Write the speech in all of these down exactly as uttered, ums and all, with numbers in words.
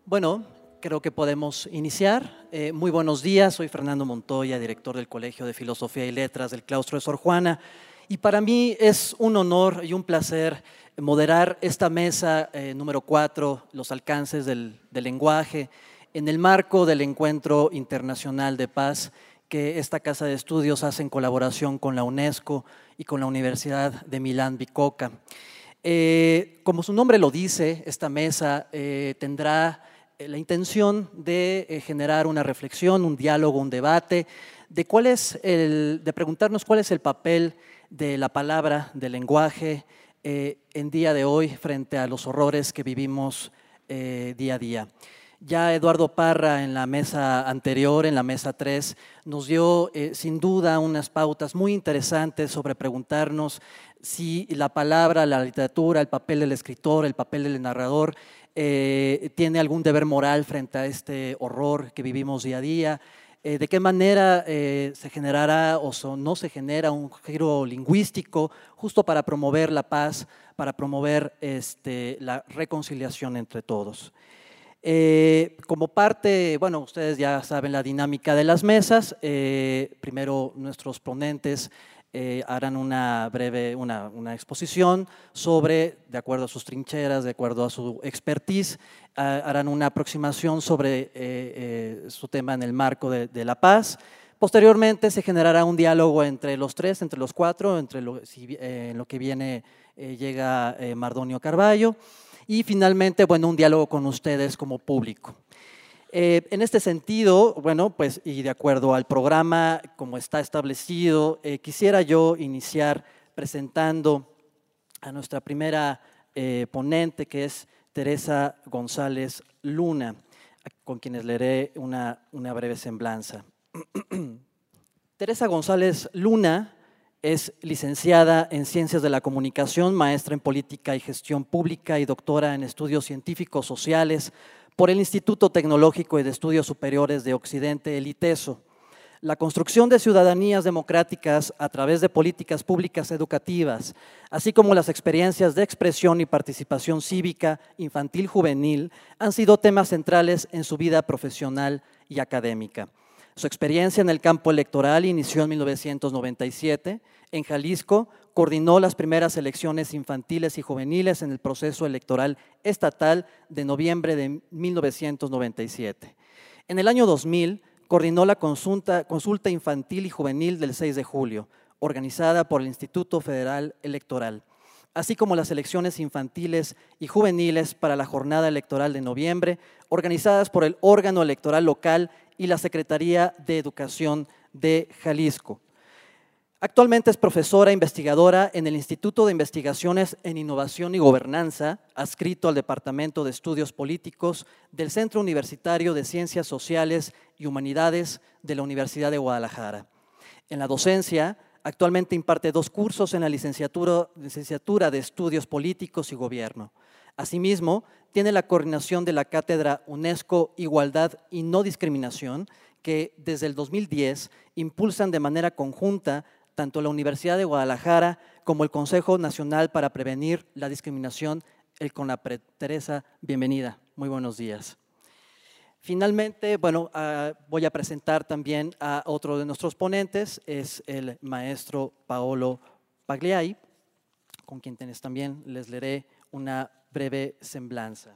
Bueno, creo que podemos iniciar. Eh, muy buenos días, soy Fernando Montoya, director del Colegio de Filosofía y Letras del Claustro de Sor Juana, y para mí es un honor y un placer moderar esta mesa eh, número cuatro, los alcances del, del lenguaje, en el marco del Encuentro Internacional de Paz que esta Casa de Estudios hace en colaboración con la UNESCO y con la Universidad de Milán Bicocca. Eh, como su nombre lo dice, esta mesa eh, tendrá la intención de eh, generar una reflexión, un diálogo, un debate, de, cuál es el, de preguntarnos cuál es el papel de la palabra, del lenguaje, eh, en día de hoy frente a los horrores que vivimos eh, día a día. Ya Eduardo Parra en la mesa anterior, en la mesa tres, nos dio eh, sin duda unas pautas muy interesantes sobre preguntarnos si la palabra, la literatura, el papel del escritor, el papel del narrador eh, tiene algún deber moral frente a este horror que vivimos día a día. Eh, ¿De qué manera eh, se generará o so, no se genera un giro lingüístico justo para promover la paz, para promover este, la reconciliación entre todos? Eh, como parte, bueno, ustedes ya saben la dinámica de las mesas. Eh, primero nuestros ponentes eh, harán una breve, una, una exposición sobre, de acuerdo a sus trincheras, de acuerdo a su expertise, eh, harán una aproximación sobre eh, eh, su tema en el marco de, de la paz. Posteriormente se generará un diálogo entre los tres, entre los cuatro, entre lo, si, eh, en lo que viene eh, llega eh, Mardonio Carballo. Y finalmente, bueno, un diálogo con ustedes como público. Eh, en este sentido, bueno, pues y de acuerdo al programa como está establecido, eh, quisiera yo iniciar presentando a nuestra primera eh, ponente, que es Teresa González Luna, con quienes leeré una, una breve semblanza. Teresa González Luna es licenciada en Ciencias de la Comunicación, maestra en Política y Gestión Pública y doctora en Estudios Científicos Sociales por el Instituto Tecnológico y de Estudios Superiores de Occidente, el ITESO. La construcción de ciudadanías democráticas a través de políticas públicas educativas, así como las experiencias de expresión y participación cívica infantil-juvenil, han sido temas centrales en su vida profesional y académica. Su experiencia en el campo electoral inició en mil novecientos noventa y siete. En Jalisco coordinó las primeras elecciones infantiles y juveniles en el proceso electoral estatal de noviembre de mil novecientos noventa y siete. En el año dos mil coordinó la consulta, consulta infantil y juvenil del seis de julio, organizada por el Instituto Federal Electoral, así como las elecciones infantiles y juveniles para la jornada electoral de noviembre, organizadas por el órgano electoral local y la Secretaría de Educación de Jalisco. Actualmente es profesora investigadora en el Instituto de Investigaciones en Innovación y Gobernanza, adscrito al Departamento de Estudios Políticos del Centro Universitario de Ciencias Sociales y Humanidades de la Universidad de Guadalajara. En la docencia, actualmente imparte dos cursos en la licenciatura, licenciatura de Estudios Políticos y Gobierno. Asimismo, tiene la coordinación de la Cátedra UNESCO Igualdad y No Discriminación, que desde el dos mil diez impulsan de manera conjunta tanto la Universidad de Guadalajara como el Consejo Nacional para Prevenir la Discriminación, el CONAPRED. Teresa, bienvenida. Muy buenos días. Finalmente, bueno, uh, voy a presentar también a otro de nuestros ponentes, es el maestro Paolo Pagliai, con quien también les leeré una breve semblanza.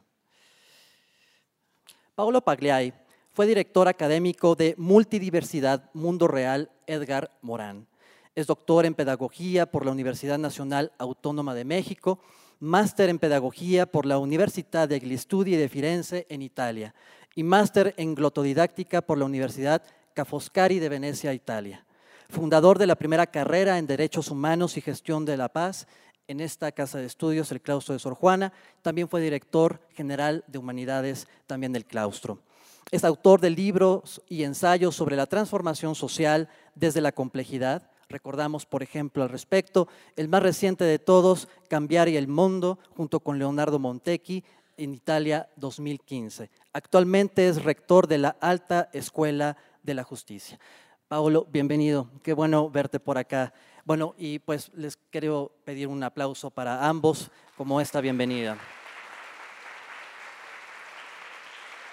Paolo Pagliai fue director académico de Multidiversidad Mundo Real Edgar Morán. Es doctor en Pedagogía por la Universidad Nacional Autónoma de México, máster en Pedagogía por la Università degli Studi di Firenze en Italia y máster en Glotodidáctica por la Universidad Ca' Foscari de Venecia, Italia. Fundador de la primera carrera en Derechos Humanos y Gestión de la Paz en esta Casa de Estudios, el Claustro de Sor Juana. También fue director general de Humanidades también del Claustro. Es autor de libros y ensayos sobre la transformación social desde la complejidad. Recordamos, por ejemplo, al respecto, el más reciente de todos, Cambiar y el Mundo, junto con Leonardo Montecchi, en Italia, dos mil quince. Actualmente es rector de la Alta Escuela de la Justicia. Paolo, bienvenido. Qué bueno verte por acá. Bueno, y pues les quiero pedir un aplauso para ambos como esta bienvenida.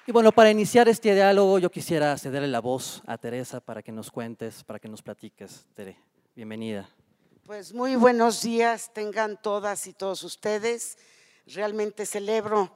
Y bueno, para iniciar este diálogo yo quisiera cederle la voz a Teresa para que nos cuentes, para que nos platiques. Tere, bienvenida. Pues muy buenos días tengan todas y todos ustedes. Realmente celebro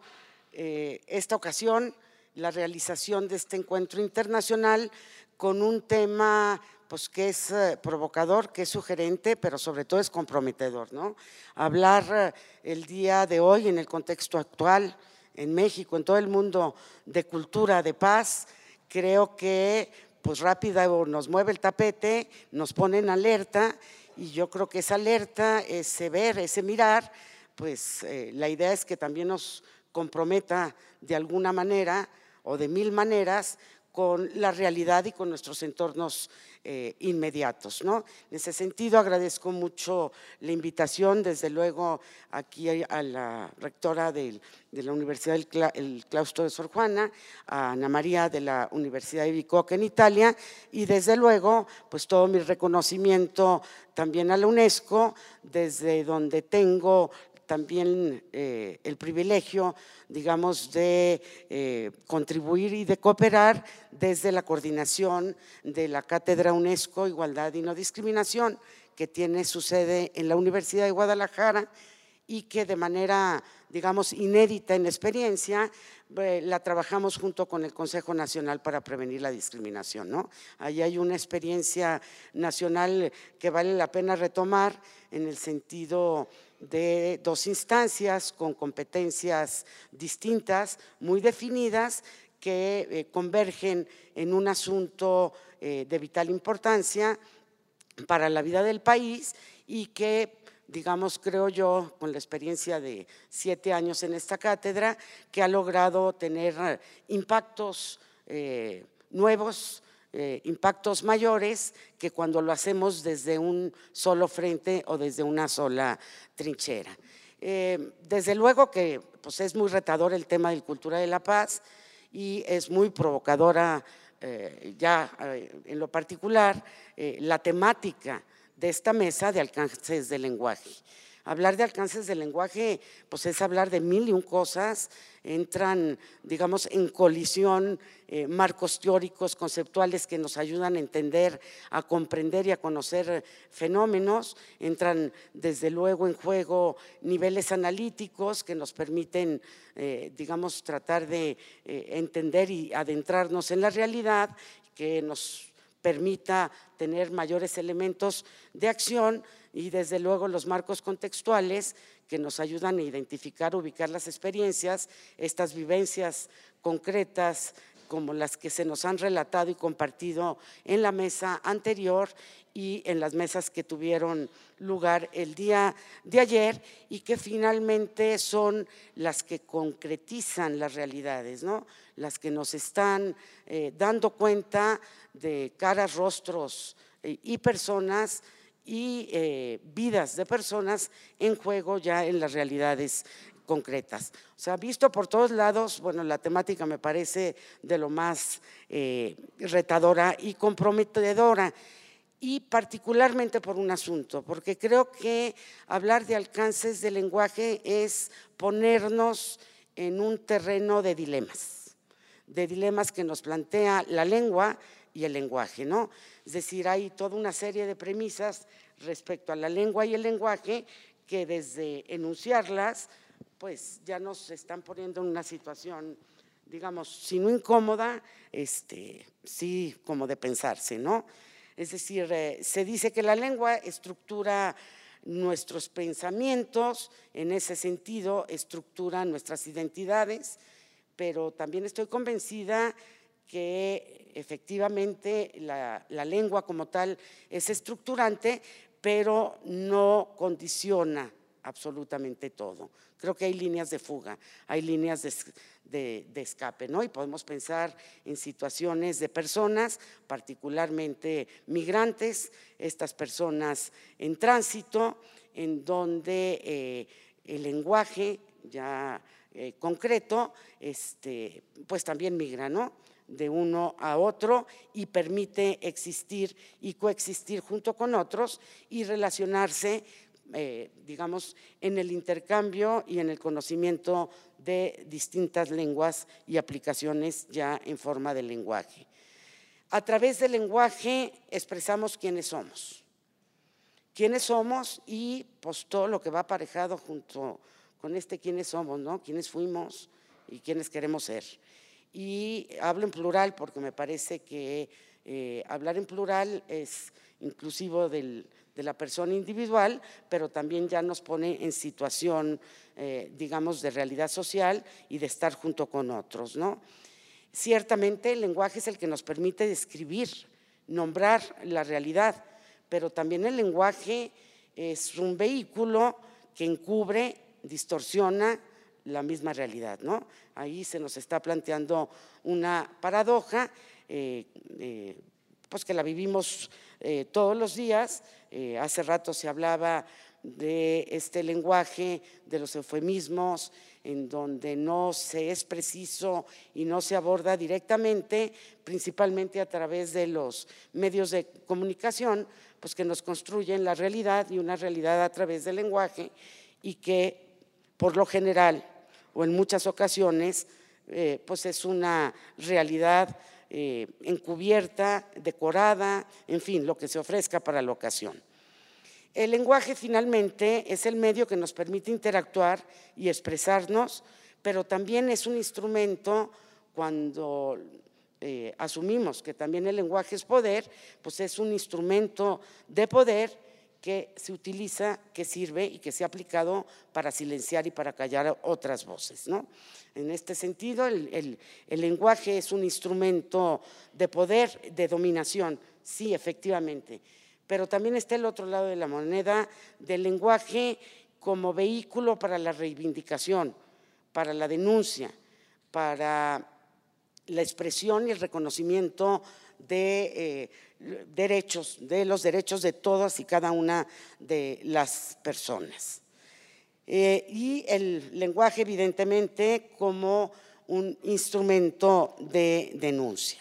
eh, esta ocasión, la realización de este encuentro internacional con un tema pues, que es eh, provocador, que es sugerente, pero sobre todo es comprometedor, ¿no? Hablar eh, el día de hoy en el contexto actual, en México, en todo el mundo, de cultura, de paz, creo que pues rápido nos mueve el tapete, nos pone en alerta y yo creo que esa alerta, ese ver, ese mirar, pues eh, la idea es que también nos comprometa de alguna manera o de mil maneras con la realidad y con nuestros entornos eh, inmediatos, ¿no? En ese sentido agradezco mucho la invitación, desde luego aquí a la rectora del, de la Universidad del Cla el Claustro de Sor Juana, a Ana María de la Universidad de Bicocca en Italia y desde luego pues todo mi reconocimiento también a la UNESCO, desde donde tengo también eh, el privilegio, digamos, de eh, contribuir y de cooperar desde la coordinación de la Cátedra UNESCO Igualdad y No Discriminación, que tiene su sede en la Universidad de Guadalajara y que de manera, digamos, inédita en experiencia, eh, la trabajamos junto con el Consejo Nacional para Prevenir la Discriminación, ¿no? Ahí hay una experiencia nacional que vale la pena retomar en el sentido de dos instancias con competencias distintas, muy definidas, que eh, convergen en un asunto eh, de vital importancia para la vida del país y que, digamos, creo yo, con la experiencia de siete años en esta cátedra, que ha logrado tener impactos eh, nuevos, Eh, impactos mayores que cuando lo hacemos desde un solo frente o desde una sola trinchera. Eh, desde luego que pues es muy retador el tema de cultura de la paz y es muy provocadora eh, ya eh, en lo particular eh, la temática de esta mesa de alcances del lenguaje. Hablar de alcances del lenguaje pues es hablar de mil y un cosas, entran, digamos, en colisión eh, marcos teóricos, conceptuales que nos ayudan a entender, a comprender y a conocer fenómenos, entran desde luego en juego niveles analíticos que nos permiten, eh, digamos, tratar de eh, entender y adentrarnos en la realidad, que nos permita tener mayores elementos de acción y desde luego los marcos contextuales que nos ayudan a identificar, ubicar las experiencias, estas vivencias concretas como las que se nos han relatado y compartido en la mesa anterior y en las mesas que tuvieron lugar el día de ayer y que finalmente son las que concretizan las realidades, ¿no? Las que nos están eh, dando cuenta de caras, rostros eh, y personas y eh, vidas de personas en juego ya en las realidades concretas. O sea, visto por todos lados, bueno, la temática me parece de lo más eh, retadora y comprometedora, y particularmente por un asunto, porque creo que hablar de alcances del lenguaje es ponernos en un terreno de dilemas, de dilemas que nos plantea la lengua y el lenguaje, ¿no? Es decir, hay toda una serie de premisas respecto a la lengua y el lenguaje que desde enunciarlas, pues ya nos están poniendo en una situación, digamos, si no incómoda, este, sí como de pensarse, ¿no? Es decir, eh, se dice que la lengua estructura nuestros pensamientos, en ese sentido estructura nuestras identidades, pero también estoy convencida que efectivamente la, la lengua como tal es estructurante, pero no condiciona absolutamente todo. Creo que hay líneas de fuga, hay líneas de, de, de escape, ¿no? Y podemos pensar en situaciones de personas, particularmente migrantes, estas personas en tránsito, en donde eh, el lenguaje ya eh, concreto, este, pues también migra, ¿no? De uno a otro y permite existir y coexistir junto con otros y relacionarse eh, digamos, en el intercambio y en el conocimiento de distintas lenguas y aplicaciones ya en forma de lenguaje. A través del lenguaje expresamos quiénes somos, quiénes somos y pues todo lo que va aparejado junto con este quiénes somos, ¿no? Quiénes fuimos y quiénes queremos ser. Y hablo en plural porque me parece que eh, hablar en plural es inclusivo del, de la persona individual, pero también ya nos pone en situación, eh, digamos, de realidad social y de estar junto con otros, ¿no? Ciertamente el lenguaje es el que nos permite describir, nombrar la realidad, pero también el lenguaje es un vehículo que encubre, distorsiona la misma realidad, ¿no? Ahí se nos está planteando una paradoja, eh, eh, pues que la vivimos eh, todos los días. Eh, hace rato se hablaba de este lenguaje, de los eufemismos, en donde no se es preciso y no se aborda directamente, principalmente a través de los medios de comunicación, pues que nos construyen la realidad y una realidad a través del lenguaje y que por lo general o en muchas ocasiones eh, pues es una realidad eh, encubierta, decorada, en fin, lo que se ofrezca para la ocasión. El lenguaje finalmente es el medio que nos permite interactuar y expresarnos, pero también es un instrumento cuando eh, asumimos que también el lenguaje es poder, pues es un instrumento de poder que se utiliza, que sirve y que se ha aplicado para silenciar y para callar otras voces, ¿no? En este sentido, el, el, el lenguaje es un instrumento de poder, de dominación, sí, efectivamente, pero también está el otro lado de la moneda del lenguaje como vehículo para la reivindicación, para la denuncia, para la expresión y el reconocimiento de eh, derechos, de los derechos de todas y cada una de las personas. Eh, y el lenguaje, evidentemente, como un instrumento de denuncia.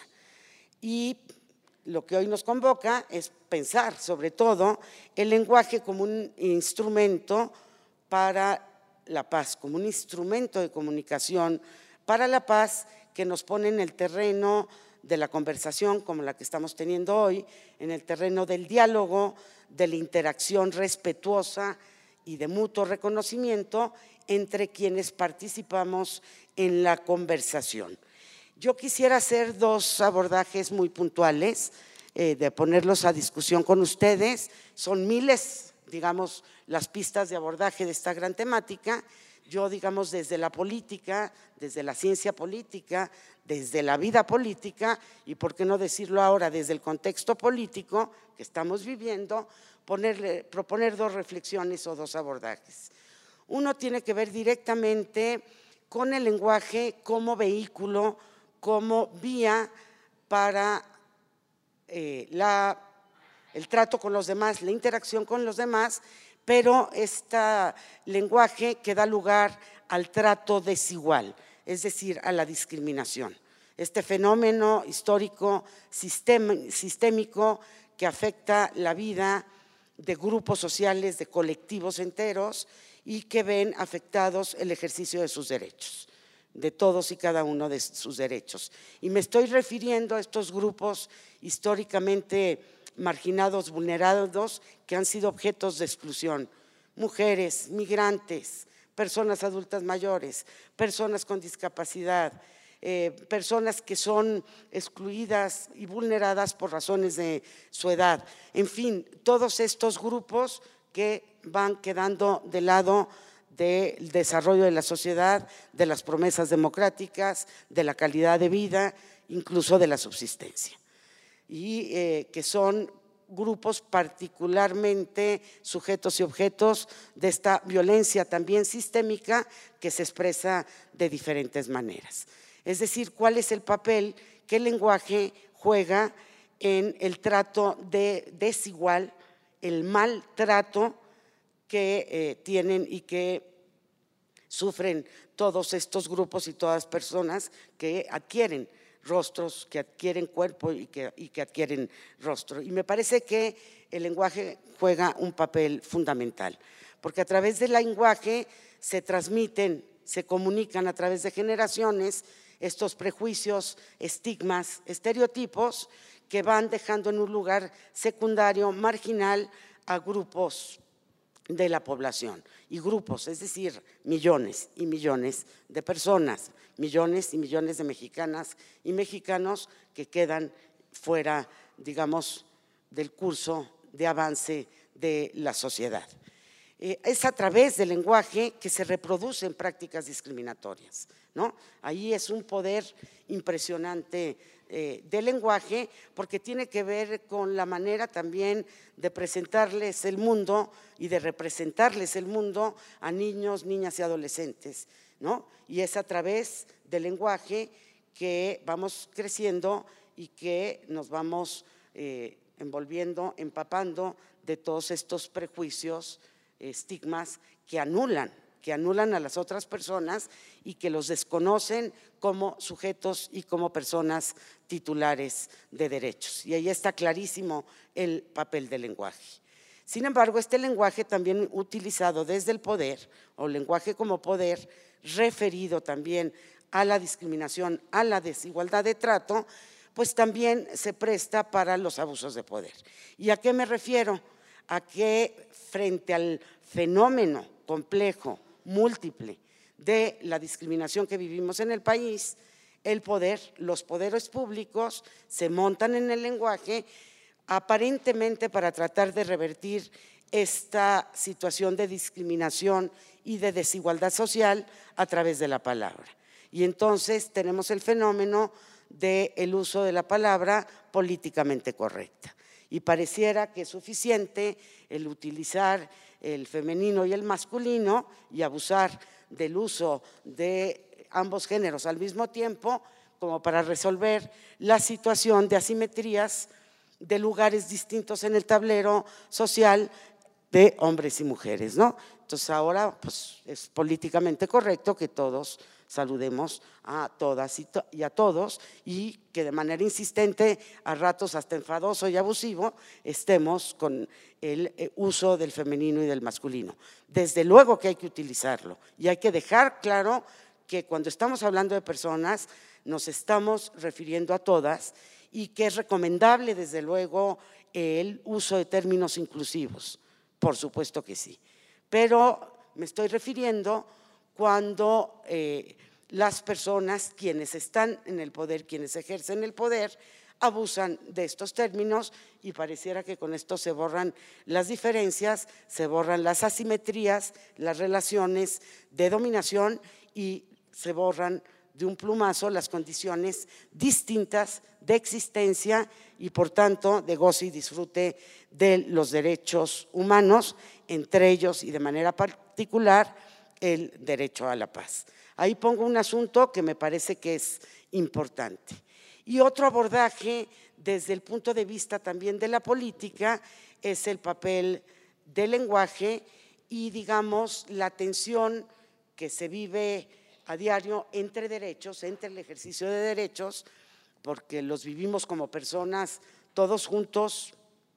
Y lo que hoy nos convoca es pensar, sobre todo, el lenguaje como un instrumento para la paz, como un instrumento de comunicación para la paz que nos pone en el terreno de la conversación como la que estamos teniendo hoy, en el terreno del diálogo, de la interacción respetuosa y de mutuo reconocimiento entre quienes participamos en la conversación. Yo quisiera hacer dos abordajes muy puntuales, eh, de ponerlos a discusión con ustedes. Son miles, digamos, las pistas de abordaje de esta gran temática. Yo, digamos, desde la política, desde la ciencia política, desde la vida política y, por qué no decirlo ahora, desde el contexto político que estamos viviendo, ponerle, proponer dos reflexiones o dos abordajes. Uno tiene que ver directamente con el lenguaje como vehículo, como vía para eh, la, el trato con los demás, la interacción con los demás, pero este lenguaje que da lugar al trato desigual, es decir, a la discriminación. Este fenómeno histórico sistémico que afecta la vida de grupos sociales, de colectivos enteros y que ven afectados el ejercicio de sus derechos, de todos y cada uno de sus derechos. Y me estoy refiriendo a estos grupos históricamente marginados, vulnerados, que han sido objetos de exclusión: mujeres, migrantes, personas adultas mayores, personas con discapacidad, eh, personas que son excluidas y vulneradas por razones de su edad. En fin, todos estos grupos que van quedando de lado del desarrollo de la sociedad, de las promesas democráticas, de la calidad de vida, incluso de la subsistencia. Y eh, que son grupos particularmente sujetos y objetos de esta violencia también sistémica que se expresa de diferentes maneras. Es decir, ¿cuál es el papel que el lenguaje juega en el trato de desigual, el maltrato que eh, tienen y que sufren todos estos grupos y todas las personas que adquieren rostros, que adquieren cuerpo y que, y que adquieren rostro. Y me parece que el lenguaje juega un papel fundamental, porque a través del lenguaje se transmiten, se comunican a través de generaciones estos prejuicios, estigmas, estereotipos que van dejando en un lugar secundario, marginal, a grupos de la población. Y grupos, es decir, millones y millones de personas, millones y millones de mexicanas y mexicanos que quedan fuera, digamos, del curso de avance de la sociedad. Eh, es a través del lenguaje que se reproducen prácticas discriminatorias, ¿no? Ahí es un poder impresionante eh, del lenguaje, porque tiene que ver con la manera también de presentarles el mundo y de representarles el mundo a niños, niñas y adolescentes, ¿no? Y es a través del lenguaje que vamos creciendo y que nos vamos eh, envolviendo, empapando de todos estos prejuicios, estigmas que anulan, que anulan a las otras personas y que los desconocen como sujetos y como personas titulares de derechos. Y ahí está clarísimo el papel del lenguaje. Sin embargo, este lenguaje también utilizado desde el poder, o lenguaje como poder, referido también a la discriminación, a la desigualdad de trato, pues también se presta para los abusos de poder. ¿Y a qué me refiero? A que frente al fenómeno complejo, múltiple de la discriminación que vivimos en el país, el poder, los poderes públicos se montan en el lenguaje aparentemente para tratar de revertir esta situación de discriminación y de desigualdad social a través de la palabra. Y entonces tenemos el fenómeno del uso de la palabra políticamente correcta. Y pareciera que es suficiente el utilizar el femenino y el masculino y abusar del uso de ambos géneros al mismo tiempo como para resolver la situación de asimetrías de lugares distintos en el tablero social de hombres y mujeres, ¿no? Entonces ahora pues, es políticamente correcto que todos saludemos a todas y a todos y que de manera insistente, a ratos hasta enfadoso y abusivo, estemos con el uso del femenino y del masculino. Desde luego que hay que utilizarlo y hay que dejar claro que cuando estamos hablando de personas nos estamos refiriendo a todas y que es recomendable desde luego el uso de términos inclusivos, por supuesto que sí, pero me estoy refiriendo cuando eh, las personas, quienes están en el poder, quienes ejercen el poder, abusan de estos términos y pareciera que con esto se borran las diferencias, se borran las asimetrías, las relaciones de dominación y se borran de un plumazo las condiciones distintas de existencia y por tanto de goce y disfrute de los derechos humanos, entre ellos y de manera particular el derecho a la paz. Ahí pongo un asunto que me parece que es importante. Y otro abordaje desde el punto de vista también de la política es el papel del lenguaje y digamos la tensión que se vive a diario entre derechos, entre el ejercicio de derechos, porque los vivimos como personas todos juntos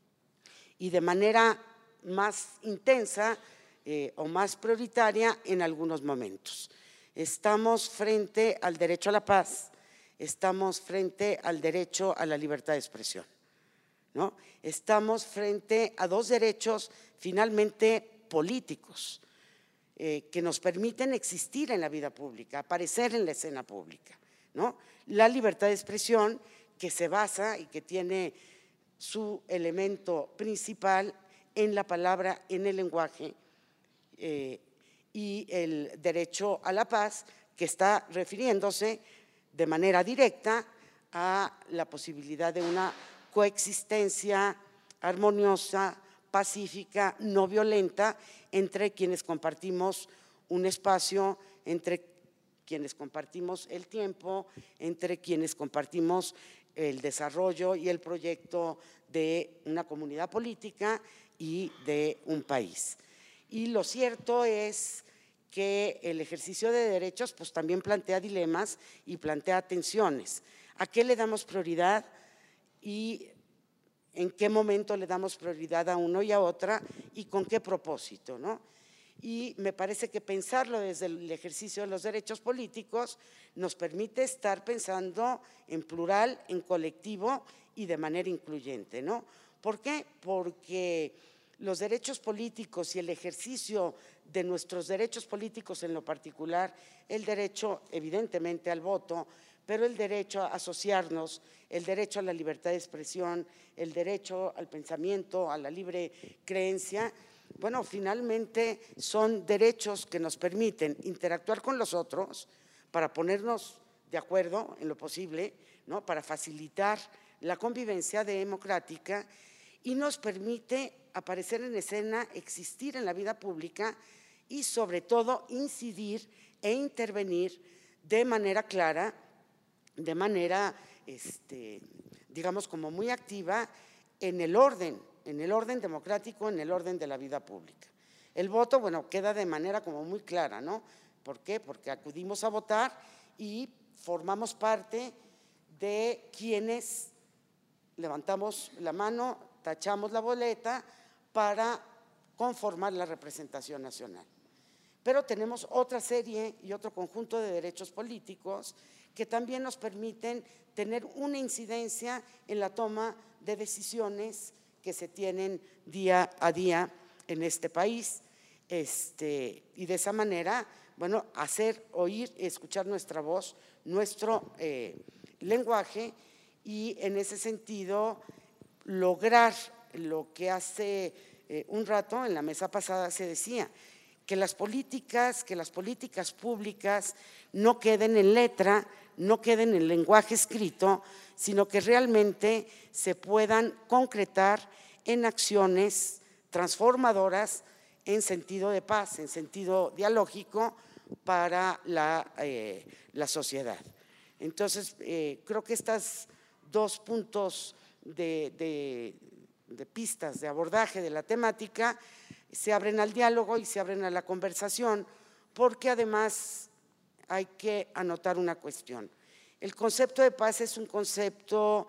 y de manera más intensa eh, o más prioritaria en algunos momentos. Estamos frente al derecho a la paz, estamos frente al derecho a la libertad de expresión, ¿no? Estamos frente a dos derechos finalmente políticos eh, que nos permiten existir en la vida pública, aparecer en la escena pública, ¿no? La libertad de expresión que se basa y que tiene su elemento principal en la palabra, en el lenguaje, eh, y el derecho a la paz que está refiriéndose de manera directa a la posibilidad de una coexistencia armoniosa, pacífica, no violenta entre quienes compartimos un espacio, entre quienes compartimos el tiempo, entre quienes compartimos el desarrollo y el proyecto de una comunidad política y de un país. Y lo cierto es que el ejercicio de derechos pues también plantea dilemas y plantea tensiones. ¿A qué le damos prioridad y en qué momento le damos prioridad a uno y a otra y con qué propósito, ¿no? Y me parece que pensarlo desde el ejercicio de los derechos políticos nos permite estar pensando en plural, en colectivo y de manera incluyente, ¿no? ¿Por qué? Porque los derechos políticos y el ejercicio de nuestros derechos políticos en lo particular, el derecho evidentemente al voto, pero el derecho a asociarnos, el derecho a la libertad de expresión, el derecho al pensamiento, a la libre creencia, bueno, finalmente son derechos que nos permiten interactuar con los otros para ponernos de acuerdo en lo posible, ¿no? Para facilitar la convivencia democrática y nos permite aparecer en escena, existir en la vida pública y sobre todo incidir e intervenir de manera clara, de manera, este, digamos, como muy activa en el orden, en el orden democrático, en el orden de la vida pública. El voto, bueno, queda de manera como muy clara, ¿no? ¿Por qué? Porque acudimos a votar y formamos parte de quienes levantamos la mano, tachamos la boleta para conformar la representación nacional. Pero tenemos otra serie y otro conjunto de derechos políticos que también nos permiten tener una incidencia en la toma de decisiones que se tienen día a día en este país, este, y de esa manera, bueno, hacer oír, escuchar nuestra voz, nuestro eh, lenguaje, y en ese sentido lograr lo que hace eh, un rato en la mesa pasada se decía, que las políticas, que las políticas públicas no queden en letra, no queden en lenguaje escrito, sino que realmente se puedan concretar en acciones transformadoras en sentido de paz, en sentido dialógico para la, eh, la sociedad. Entonces, eh, creo que estos dos puntos de, de, de pistas de abordaje de la temática se abren al diálogo y se abren a la conversación, porque además hay que anotar una cuestión. El concepto de paz es un concepto,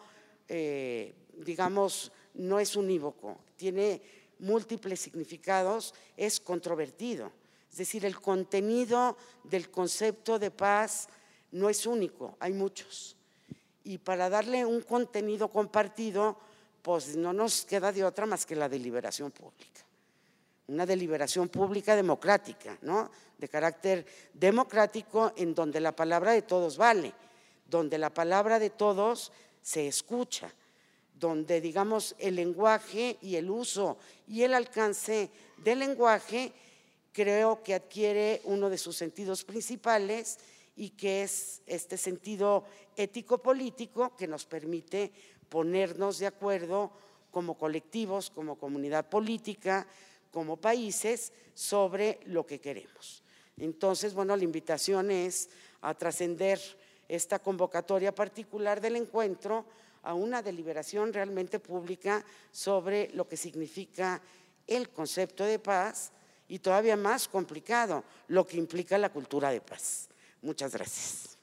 eh, digamos, no es unívoco, tiene múltiples significados, es controvertido. Es decir, el contenido del concepto de paz no es único, hay muchos. Y para darle un contenido compartido, pues no nos queda de otra más que la deliberación pública. Una deliberación pública democrática, ¿no? De carácter democrático, en donde la palabra de todos vale, donde la palabra de todos se escucha, donde, digamos, el lenguaje y el uso y el alcance del lenguaje creo que adquiere uno de sus sentidos principales y que es este sentido ético-político que nos permite ponernos de acuerdo como colectivos, como comunidad política, como países, sobre lo que queremos. Entonces, bueno, la invitación es a trascender esta convocatoria particular del encuentro a una deliberación realmente pública sobre lo que significa el concepto de paz y todavía más complicado, lo que implica la cultura de paz. Muchas gracias.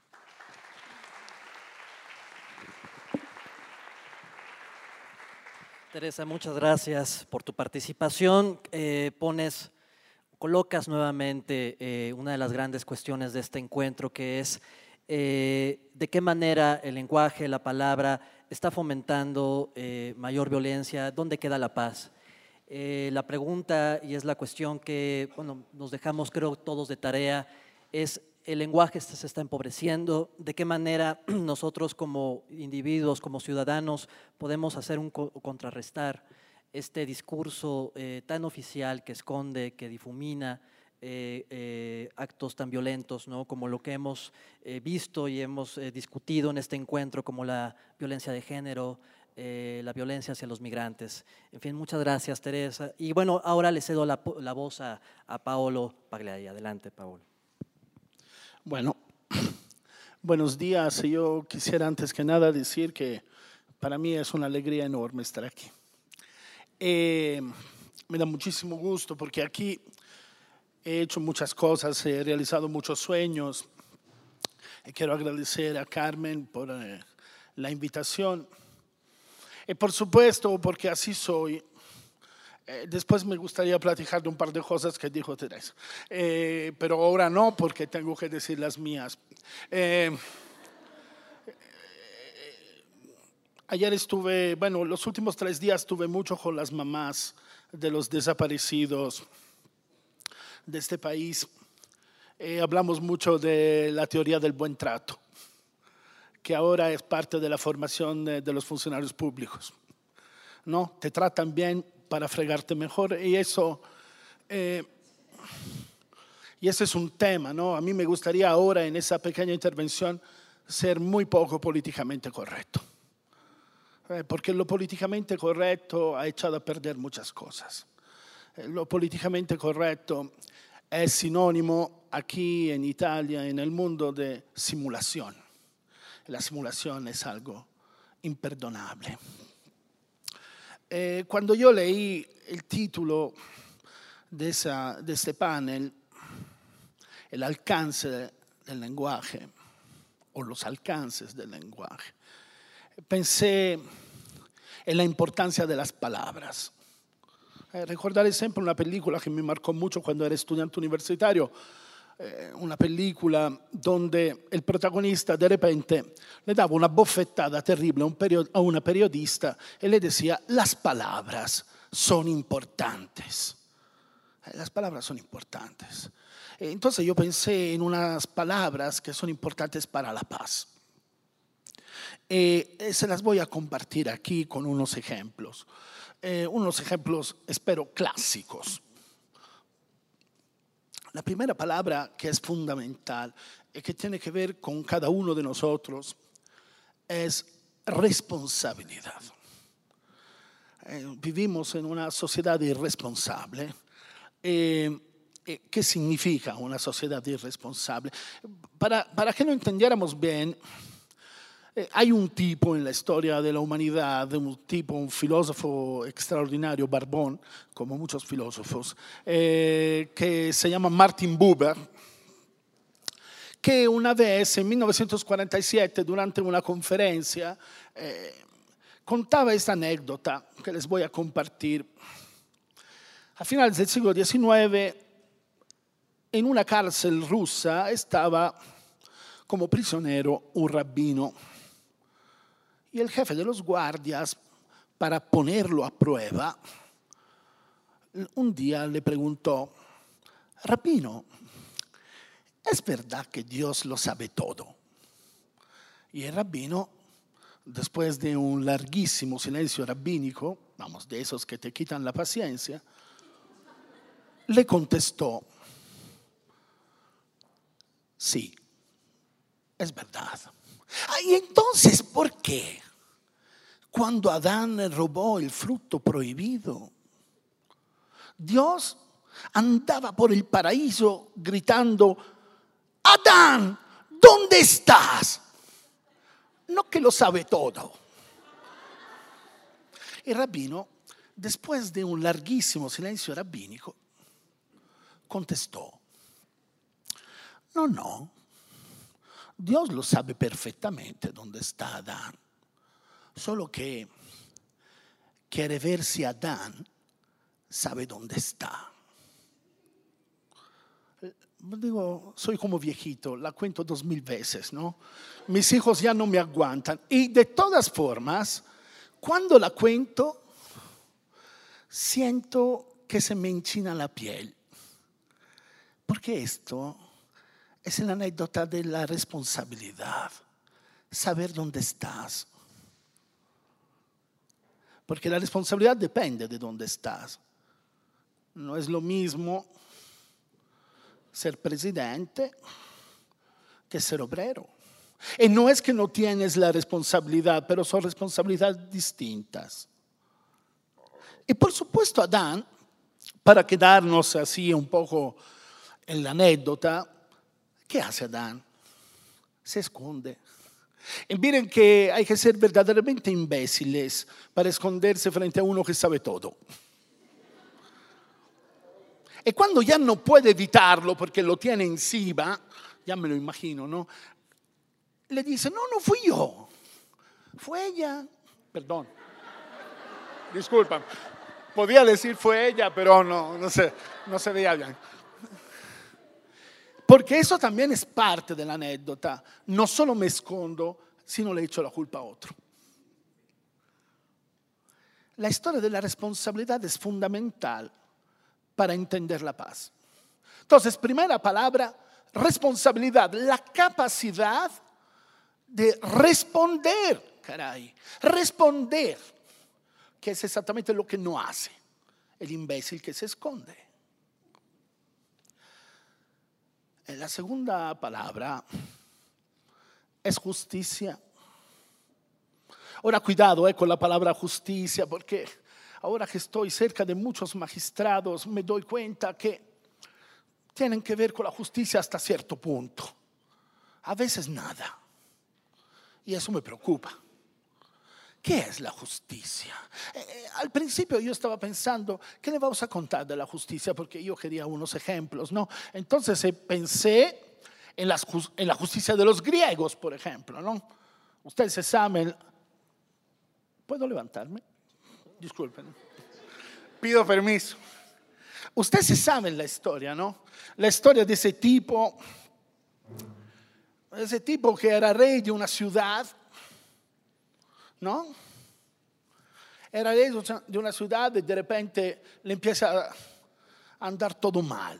Teresa, muchas gracias por tu participación. Eh, pones, colocas nuevamente eh, una de las grandes cuestiones de este encuentro, que es eh, de qué manera el lenguaje, la palabra, está fomentando eh, mayor violencia, ¿dónde queda la paz? Eh, la pregunta, y es la cuestión que bueno, nos dejamos creo todos de tarea, es el lenguaje se está empobreciendo, de qué manera nosotros como individuos, como ciudadanos, podemos hacer un contrarrestar este discurso eh, tan oficial que esconde, que difumina eh, eh, actos tan violentos, ¿no? Como lo que hemos eh, visto y hemos eh, discutido en este encuentro, como la violencia de género, eh, la violencia hacia los migrantes. En fin, muchas gracias, Teresa. Y bueno, ahora le cedo la, la voz a, a Paolo Pagliai. Adelante, Paolo. Bueno, buenos días. Yo quisiera antes que nada decir que para mí es una alegría enorme estar aquí. Eh, me da muchísimo gusto porque aquí he hecho muchas cosas, he realizado muchos sueños Y quiero agradecer a Carmen por eh, la invitación. Y por supuesto, porque así soy, eh, después me gustaría platicar de un par de cosas que dijo Teresa. Eh, pero ahora no, porque tengo que decir las mías. Eh, Ayer estuve, bueno, los últimos tres días estuve mucho con las mamás de los desaparecidos de este país. Eh, hablamos mucho de la teoría del buen trato, que ahora es parte de la formación de, de los funcionarios públicos, ¿no? Te tratan bien para fregarte mejor y eso, eh, y ese es un tema, ¿no? A mí me gustaría ahora en esa pequeña intervención ser muy poco políticamente correcto. Porque lo políticamente correcto ha echado a perder muchas cosas. Lo políticamente correcto es sinónimo aquí en Italia, en el mundo, de simulación. La simulación es algo imperdonable. Eh, cuando yo leí el título de, esa, de este panel, el alcance del lenguaje, o los alcances del lenguaje, pensé en la importancia de las palabras. Eh, recordaré siempre una película que me marcó mucho cuando era estudiante universitario, eh, una película donde el protagonista de repente le daba una bofetada terrible a, un period- a una periodista y le decía: las palabras son importantes. Eh, las palabras son importantes. Eh, entonces yo pensé en unas palabras que son importantes para la paz. Eh, se las voy a compartir aquí con unos ejemplos, eh, unos ejemplos espero clásicos. La primera palabra que es fundamental y que tiene que ver con cada uno de nosotros es responsabilidad. Eh, vivimos en una sociedad irresponsable. Eh, eh, ¿Qué significa una sociedad irresponsable? Para, para que lo entendiéramos bien, Eh, hay un tipo en la historia de la humanidad, un tipo, un filósofo extraordinario, barbón, como muchos filósofos, eh, que se llama Martin Buber, que una vez en mil novecientos cuarenta y siete, durante una conferencia, eh, contaba esta anécdota que les voy a compartir. A finales del siglo diecinueve, en una cárcel rusa estaba como prisionero un rabino. Y el jefe de los guardias, para ponerlo a prueba, un día le preguntó: rabino, ¿es verdad que Dios lo sabe todo? Y el rabino, después de un larguísimo silencio rabínico, vamos, de esos que te quitan la paciencia, le contestó: sí, es verdad. ¿Y entonces por qué? Cuando Adán robó el fruto prohibido, Dios andaba por el paraíso gritando: Adán, ¿dónde estás? No que lo sabe todo. El rabino, después de un larguísimo silencio rabínico, contestó: no, no. Dios lo sabe perfectamente dónde está Adán, solo que quiere ver si Adán sabe dónde está. Digo, soy como viejito, la cuento dos mil veces, ¿no? Mis hijos ya no me aguantan. Y de todas formas, cuando la cuento, siento que se me enchina la piel. Porque esto es la anécdota de la responsabilidad, saber dónde estás. Porque la responsabilidad depende de dónde estás. No es lo mismo ser presidente que ser obrero. Y no es que no tienes la responsabilidad, pero son responsabilidades distintas. Y por supuesto Adán, para quedarnos así un poco en la anécdota, ¿qué hace Adán? Se esconde. Y miren que hay que ser verdaderamente imbéciles para esconderse frente a uno que sabe todo. Y cuando ya no puede evitarlo porque lo tiene encima, ya me lo imagino, ¿no? le dice, no, no fui yo, fue ella. Perdón, disculpa, podía decir fue ella, pero no, no sé, no se veía bien. Porque eso también es parte de la anécdota. No solo me escondo, sino le echo la culpa a otro. La historia de la responsabilidad es fundamental para entender la paz. Entonces, primera palabra, responsabilidad, la capacidad de responder, caray, responder, que es exactamente lo que no hace el imbécil que se esconde. La segunda palabra es justicia. Ahora cuidado eh, con la palabra justicia, porque ahora que estoy cerca de muchos magistrados me doy cuenta que tienen que ver con la justicia hasta cierto punto. A veces nada. Y eso me preocupa. ¿Qué es la justicia? Eh, al principio yo estaba pensando, ¿qué le vamos a contar de la justicia? Porque yo quería unos ejemplos, ¿no? Entonces eh, pensé en, las, en la justicia de los griegos, por ejemplo, ¿no? Ustedes se saben. ¿Puedo levantarme? Disculpen. Pido permiso. Ustedes se saben la historia, ¿no? La historia de ese tipo, ese tipo que era rey de una ciudad, ¿no? Era rey de una ciudad y de repente le empieza a andar todo mal.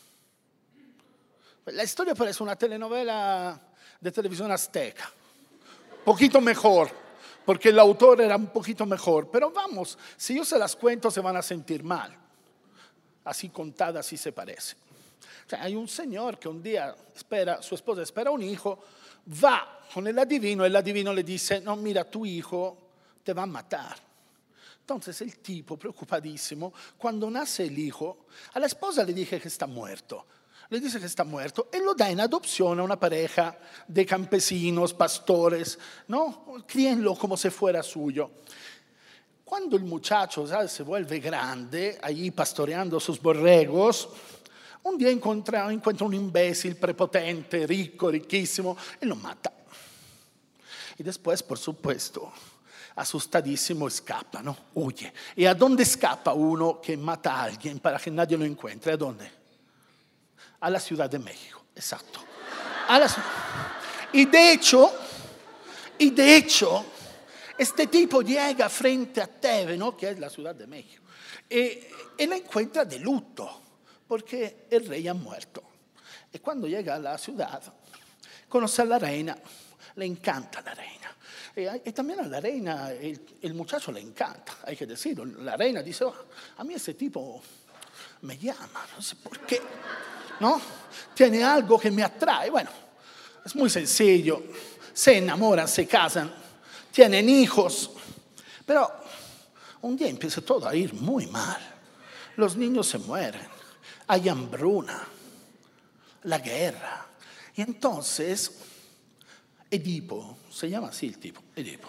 La historia parece una telenovela de televisión azteca, poquito mejor, porque el autor era un poquito mejor, pero vamos, si yo se las cuento se van a sentir mal, así contada, así se parece. O sea, hay un señor que un día espera, su esposa espera un hijo, va con el adivino, el adivino le dice, no, mira, tu hijo te va a matar. Entonces el tipo, preocupadísimo, cuando nace el hijo, a la esposa le dice que está muerto. Le dice que está muerto y lo da en adopción a una pareja de campesinos, pastores, ¿no? Críenlo como si fuera suyo. Cuando el muchacho, ¿sabes?, se vuelve grande, allí pastoreando sus borregos, un día encuentra, encuentra un imbécil prepotente, rico, riquísimo, y lo mata. Y después, por supuesto, asustadísimo, escapa, ¿no? Huye. ¿Y a dónde escapa uno que mata a alguien para que nadie lo encuentre? ¿A dónde? A la Ciudad de México, exacto. A la... Y de hecho, y de hecho, este tipo llega frente a Tebe, ¿no?, que es la Ciudad de México, y, y la encuentra de luto, porque el rey ha muerto. Y cuando llega a la ciudad, conoce a la reina, le encanta la reina. Y, y también a la reina, el, el muchacho le encanta, hay que decirlo. La reina dice, oh, a mí ese tipo me llama, no sé por qué, ¿no? Tiene algo que me atrae. Bueno, es muy sencillo, se enamoran, se casan, tienen hijos, pero un día empieza todo a ir muy mal. Los niños se mueren, hay hambruna, la guerra. Y entonces Edipo, se llama así el tipo, Edipo,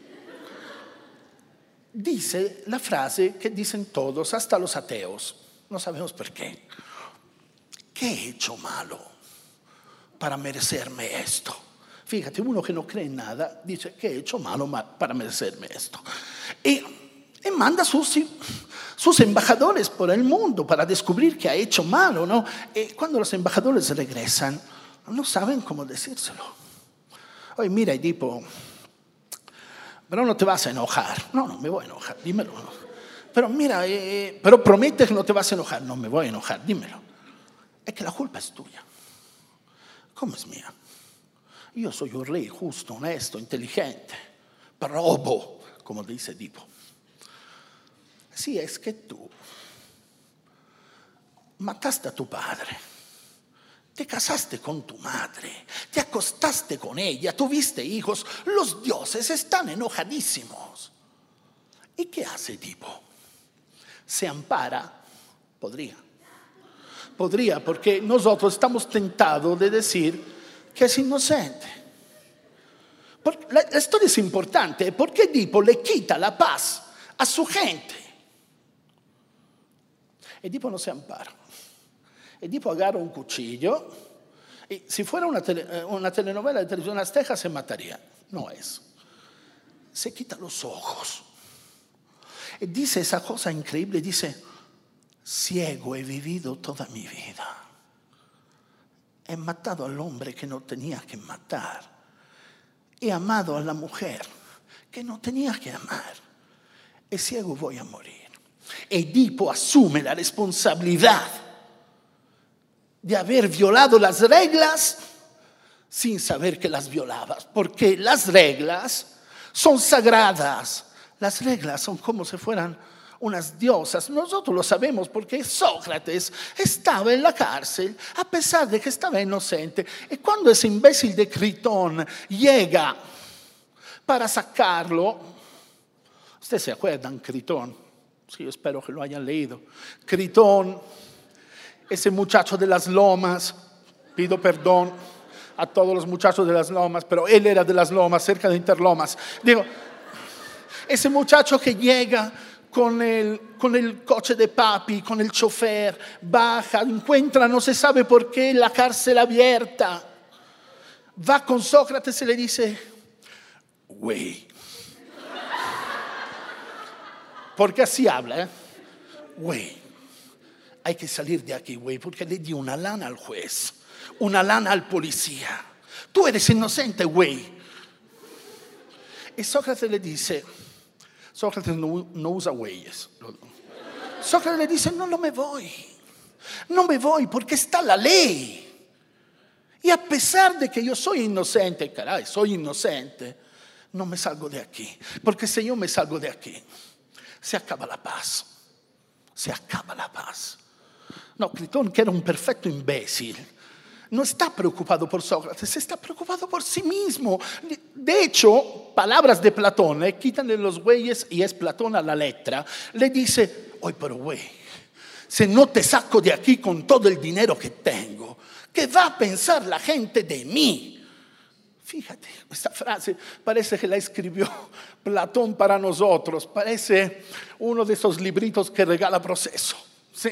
dice la frase que dicen todos, hasta los ateos, no sabemos por qué. ¿Qué he hecho malo para merecerme esto? Fíjate, uno que no cree en nada dice, ¿qué he hecho malo para merecerme esto? Y, y manda sus, sus embajadores por el mundo para descubrir que ha hecho malo, ¿no? Y cuando los embajadores regresan, no saben cómo decírselo. Oye, mira, Edipo, pero no te vas a enojar. No, no me voy a enojar, dímelo. Pero mira, eh, pero promete que no te vas a enojar. No me voy a enojar, dímelo. Es que la culpa es tuya. ¿Cómo es mía? Yo soy un rey justo, honesto, inteligente, probo, como dice Edipo. Sí, es que tú mataste a tu padre, te casaste con tu madre, te acostaste con ella, tuviste hijos, los dioses están enojadísimos. ¿Y qué hace Edipo? ¿Se ampara? Podría. Podría, porque nosotros estamos tentados de decir que es inocente. Porque la, la historia es importante, porque Edipo le quita la paz a su gente. Edipo no se ampara. Edipo agarra un cuchillo Y si fuera una, tele, una telenovela de televisión azteca se mataría. No es. Se quita los ojos. Y dice esa cosa increíble, dice, ciego he vivido toda mi vida. He matado al hombre que no tenía que matar. He amado a la mujer que no tenía que amar. E ciego voy a morir. Edipo asume la responsabilidad de haber violado las reglas sin saber que las violabas, porque las reglas son sagradas. Las reglas son como si fueran unas diosas. Nosotros lo sabemos porque Sócrates estaba en la cárcel a pesar de que estaba inocente. Y cuando ese imbécil de Critón llega para sacarlo, ¿ustedes se acuerdan, Critón? Sí, yo espero que lo hayan leído. Critón, ese muchacho de las lomas, pido perdón a todos los muchachos de las lomas, pero él era de las lomas, cerca de Interlomas. Digo, ese muchacho que llega con el, con el coche de papi, con el chofer, baja, encuentra, no se sabe por qué, la cárcel abierta. Va con Sócrates y le dice, güey. Porque así habla, ¿eh? Güey, hay que salir de aquí, güey, porque le di una lana al juez, una lana al policía. Tú eres inocente, güey. Y Sócrates le dice, Sócrates no, no usa güeyes. Sócrates le dice, no, no me voy. No me voy porque está la ley. Y a pesar de que yo soy inocente, caray, soy inocente, no me salgo de aquí. Porque si yo me salgo de aquí, se acaba la paz. Se acaba la paz. No, Critón, que era un perfecto imbécil, no está preocupado por Sócrates, está preocupado por sí mismo. De hecho, palabras de Platón, eh, quítanle los güeyes y es Platón a la letra. Le dice, oye, pero güey, si no te saco de aquí con todo el dinero que tengo, ¿qué va a pensar la gente de mí? Fíjate, esta frase parece que la escribió Platón para nosotros. Parece uno de esos libritos que regala Proceso. ¿Sí?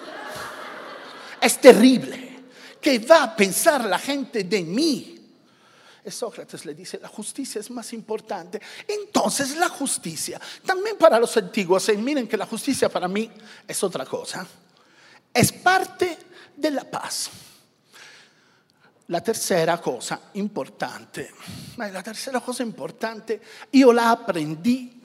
Es terrible. ¿Qué va a pensar la gente de mí? Y Sócrates le dice, la justicia es más importante. Entonces la justicia, también para los antiguos, y miren que la justicia para mí es otra cosa, es parte de la paz. La tercera cosa importante, la tercera cosa importante, io la aprendí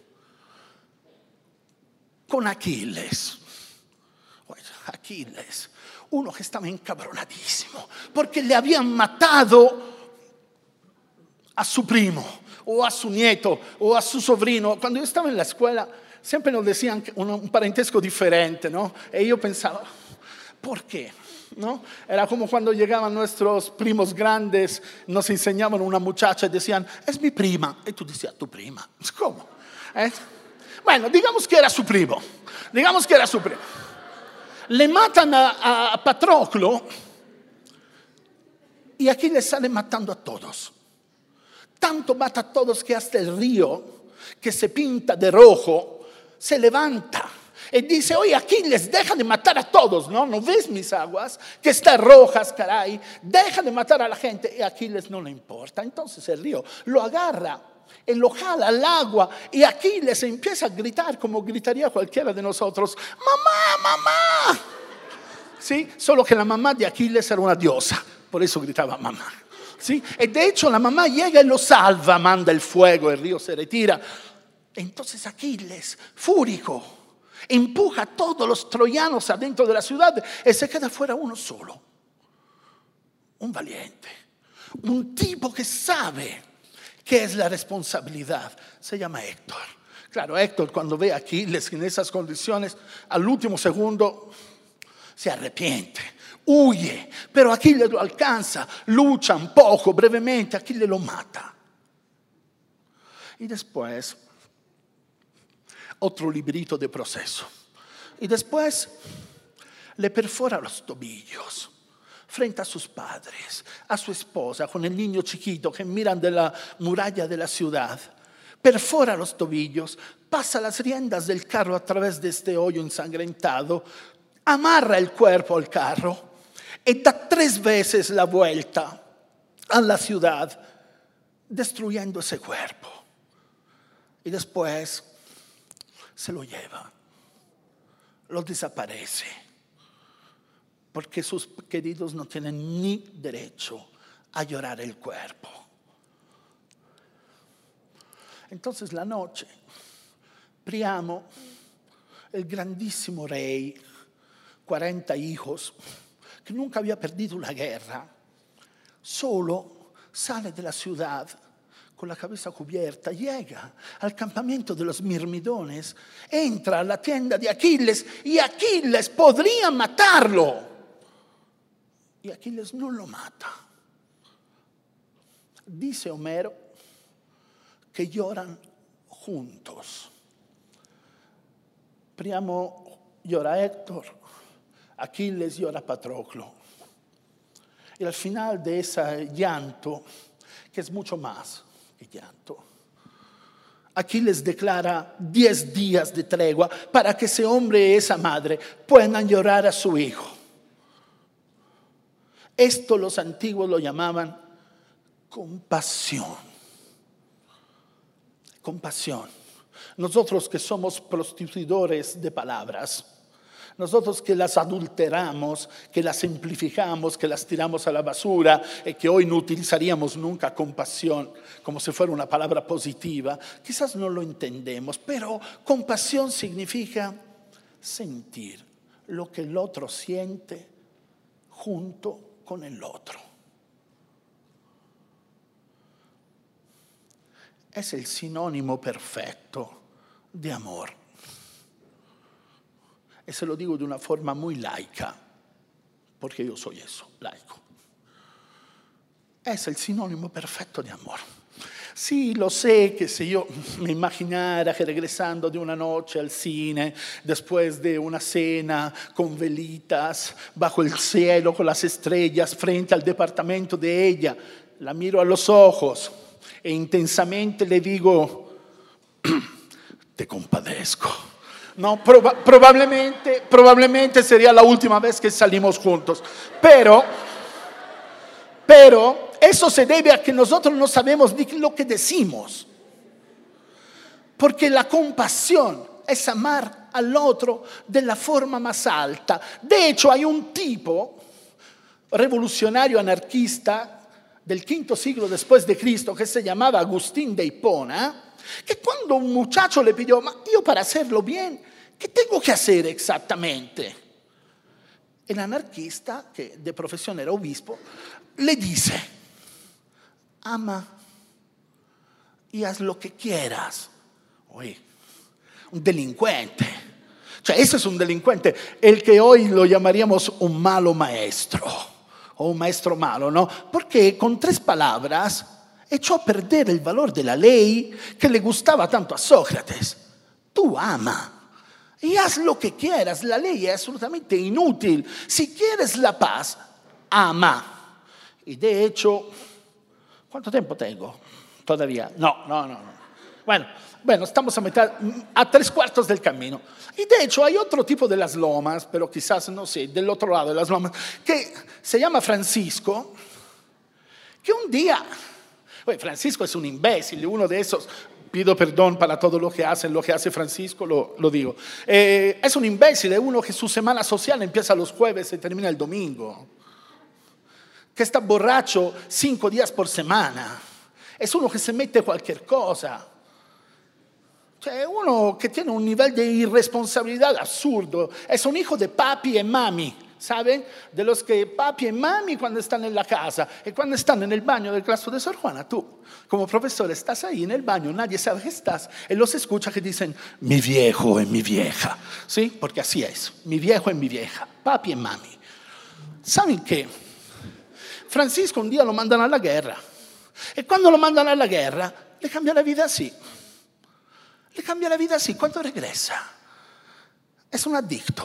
con Aquiles. Aquiles, uno que estaba encabronadísimo, porque le habían matado a su primo, o a su nieto, o a su sobrino. Cuando yo estaba en la escuela, siempre nos decían un, un parentesco diferente, ¿no? Y yo pensaba, ¿por qué? ¿No? Era como cuando llegaban nuestros primos grandes, nos enseñaban una muchacha y decían, es mi prima. Y tú decías, ¿tu prima? ¿Cómo? ¿Eh? Bueno, digamos que era su primo. Digamos que era su primo. Le matan a, a Patroclo y aquí le sale matando a todos. Tanto mata a todos que hasta el río, que se pinta de rojo, se levanta. Y dice, oye, Aquiles, deja de matar a todos, ¿no? ¿No ves mis aguas? Que están rojas, caray. Deja de matar a la gente. Y a Aquiles no le importa. Entonces el río lo agarra y lo jala al agua. Y Aquiles empieza a gritar como gritaría cualquiera de nosotros. ¡Mamá, mamá! ¿Sí? Solo que la mamá de Aquiles era una diosa. Por eso gritaba mamá. ¿Sí? Y de hecho la mamá llega y lo salva, manda el fuego, el río se retira. Entonces Aquiles, fúrico, empuja a todos los troyanos adentro de la ciudad y se queda fuera uno solo. Un valiente, un tipo que sabe qué es la responsabilidad. Se llama Héctor. Claro, Héctor cuando ve a Aquiles en esas condiciones, al último segundo se arrepiente, huye, pero Aquiles lo alcanza, lucha un poco, brevemente, Aquiles lo mata. Y después otro librito de Proceso. Y después le perfora los tobillos frente a sus padres, a su esposa, con el niño chiquito que miran de la muralla de la ciudad. Perfora los tobillos, pasa las riendas del carro a través de este hoyo ensangrentado, amarra el cuerpo al carro y da tres veces la vuelta a la ciudad, destruyendo ese cuerpo. Y después se lo lleva, lo desaparece, porque sus queridos no tienen ni derecho a llorar el cuerpo. Entonces la noche, Priamo, el grandísimo rey, cuarenta hijos, que nunca había perdido la guerra, solo sale de la ciudad con la cabeza cubierta, llega al campamento de los mirmidones, entra a la tienda de Aquiles y Aquiles podría matarlo. Y Aquiles no lo mata. Dice Homero que lloran juntos. Priamo llora a Héctor, Aquiles llora a Patroclo. Y al final de ese llanto, que es mucho más que llanto, Aquiles declara diez días de tregua para que ese hombre y esa madre puedan llorar a su hijo. Esto los antiguos lo llamaban compasión. Compasión. Nosotros que somos prostituidores de palabras, nosotros que las adulteramos, que las simplificamos, que las tiramos a la basura y que hoy no utilizaríamos nunca compasión como si fuera una palabra positiva, quizás no lo entendemos, pero compasión significa sentir lo que el otro siente junto con el otro. Es el sinónimo perfecto de amor. Y se lo digo de una forma muy laica, porque yo soy eso, laico. Es el sinónimo perfecto de amor. Sí, lo sé que si yo me imaginara que regresando de una noche al cine, después de una cena con velitas, bajo el cielo con las estrellas, frente al departamento de ella, la miro a los ojos e intensamente le digo, te compadezco. No, proba- probablemente, probablemente sería la última vez que salimos juntos. Pero, pero eso se debe a que nosotros no sabemos ni lo que decimos. Porque la compasión es amar al otro de la forma más alta. De hecho, hay un tipo revolucionario anarquista del quinto siglo después de Cristo que se llamaba Agustín de Hipona, que cuando un muchacho le pidió, ma yo para hacerlo bien, ¿qué tengo que hacer exactamente? El anarquista, que de profesión era obispo, le dice, ama y haz lo que quieras. Oye, un delincuente. O sea, ese es un delincuente, el que hoy lo llamaríamos un malo maestro, o un maestro malo, ¿no? Porque con tres palabras echó a perder el valor de la ley que le gustaba tanto a Sócrates. Tú ama y haz lo que quieras, la ley es absolutamente inútil. Si quieres la paz, ama. Y de hecho, ¿cuánto tiempo tengo? Todavía, no, no, no, no. Bueno, bueno, estamos a mitad, a tres cuartos del camino. Y de hecho hay otro tipo de las lomas, pero quizás, no sé, del otro lado de las lomas, que se llama Francisco, que un día, oye, Francisco es un imbécil, uno de esos, pido perdón para todo lo que hacen, lo que hace Francisco, lo, lo digo. Eh, es un imbécil, es uno que su semana social empieza los jueves y termina el domingo, que está borracho cinco días por semana, es uno que se mete cualquier cosa. Cioè, uno che tiene un nivel de irresponsabilidad absurdo, es un hijo de papi e mami, ¿saben? De los que papi e mami cuando están en la casa y cuando están en el baño del claustro de Sor Juana, tú como profesor estás ahí en el baño, nadie sabe que estás y los escucha que dicen mi viejo y mi vieja, ¿sí? Porque así es, mi viejo y mi vieja, papi e mami. ¿Saben qué? Francisco un día lo mandan a la guerra y cuando lo mandan a la guerra le cambia la vida así. Le cambia la vida así, cuando regresa es un adicto.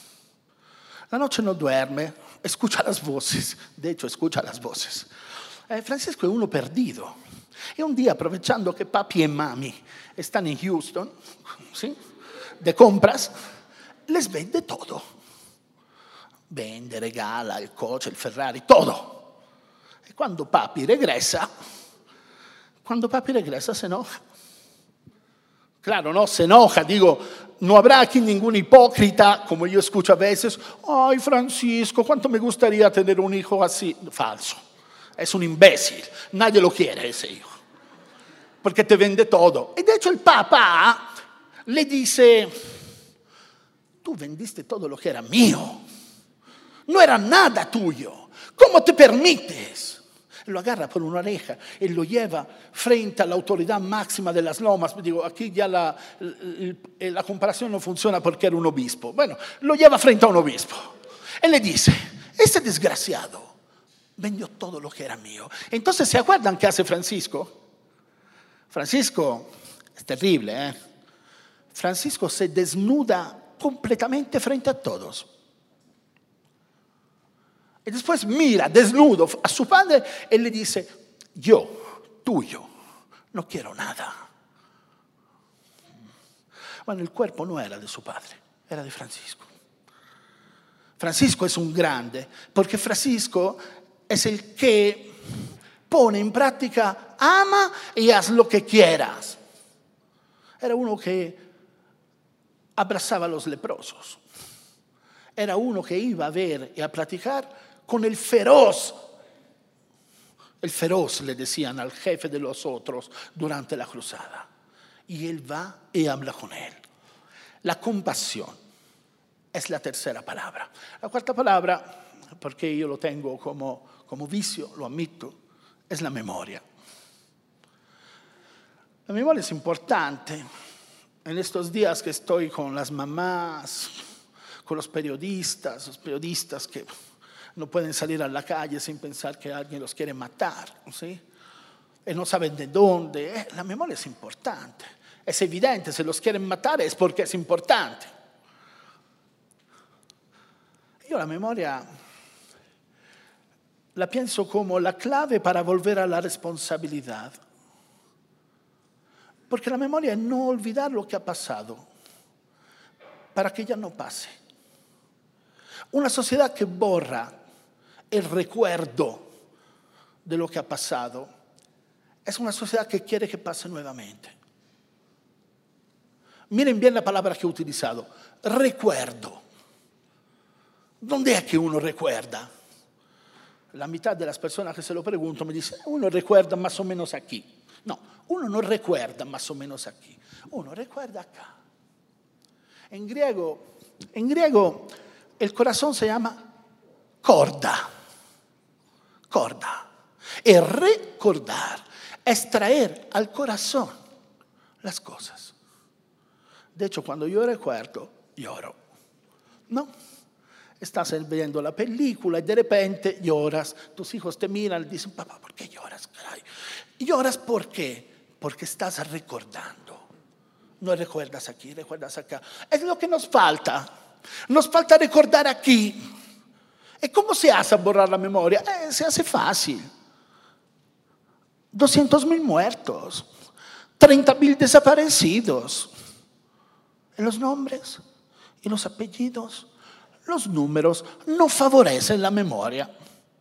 La noche no duerme, escucha las voces, de hecho escucha las voces. Eh, Francisco es uno perdido. Y un día, aprovechando que papi y mami están en Houston, ¿sí? De compras, les vende todo. vende, regala il coche, il Ferrari, todo. E quando papi regresa, cuando papi regresa se enoja. Claro, no se enoja, digo, no habrá aquí ningún hipócrita, como yo escucho a veces, ay Francisco, cuánto me gustaría tener un hijo así. Falso, es un imbécil, nadie lo quiere ese hijo, porque te vende todo. Y de hecho el papá le dice, tú vendiste todo lo que era mío, no era nada tuyo, ¿cómo te permites? Lo agarra por una oreja y lo lleva frente a la autoridad máxima de las lomas. Digo, aquí ya la, la, la comparación no funciona porque era un obispo. Bueno, lo lleva frente a un obispo. Y le dice, este desgraciado vendió todo lo que era mío. Entonces, ¿se acuerdan qué hace Francisco? Francisco es terrible, ¿eh? Francisco se desnuda completamente frente a todos. Y después mira desnudo a su padre y le dice, yo, tuyo, no quiero nada. Bueno, el cuerpo no era de su padre, era de Francisco. Francisco es un grande, porque Francisco es el que pone en práctica, ama y haz lo que quieras. Era uno que abrazaba a los leprosos. Era uno que iba a ver y a platicar con el feroz. El feroz le decían al jefe de los otros durante la cruzada. Y él va y habla con él. La compasión es la tercera palabra. La cuarta palabra, porque yo lo tengo como, como vicio, lo admito, es la memoria. La memoria es importante. En estos días que estoy con las mamás, con los periodistas, los periodistas que no pueden salir a la calle sin pensar que alguien los quiere matar, ¿sí? Y no saben de dónde. Eh, la memoria es importante. Es evidente, si los quieren matar es porque es importante. Yo la memoria la pienso como la clave para volver a la responsabilidad. Porque la memoria es no olvidar lo que ha pasado para que ya no pase. Una sociedad que borra el recuerdo de lo que ha pasado es una sociedad que quiere que pase nuevamente. Miren bien la palabra que he utilizado, recuerdo. ¿Dónde es que uno recuerda? La mitad de las personas que se lo pregunto me dicen, uno recuerda más o menos aquí. No, uno no recuerda más o menos aquí, uno recuerda acá. En griego, en griego el corazón se llama corda. Corda. Y recordar es traer al corazón las cosas. De hecho, cuando yo recuerdo, lloro. ¿No? Estás viendo la película y de repente lloras. Tus hijos te miran y dicen, papá, ¿por qué lloras? Caray? ¿Y lloras por qué? Porque estás recordando. No recuerdas aquí, recuerdas acá. Es lo que nos falta. Nos falta recordar aquí. ¿Y cómo se hace a borrar la memoria? Eh, se hace fácil. doscientos mil muertos, treinta mil desaparecidos. Y los nombres y los apellidos, los números no favorecen la memoria.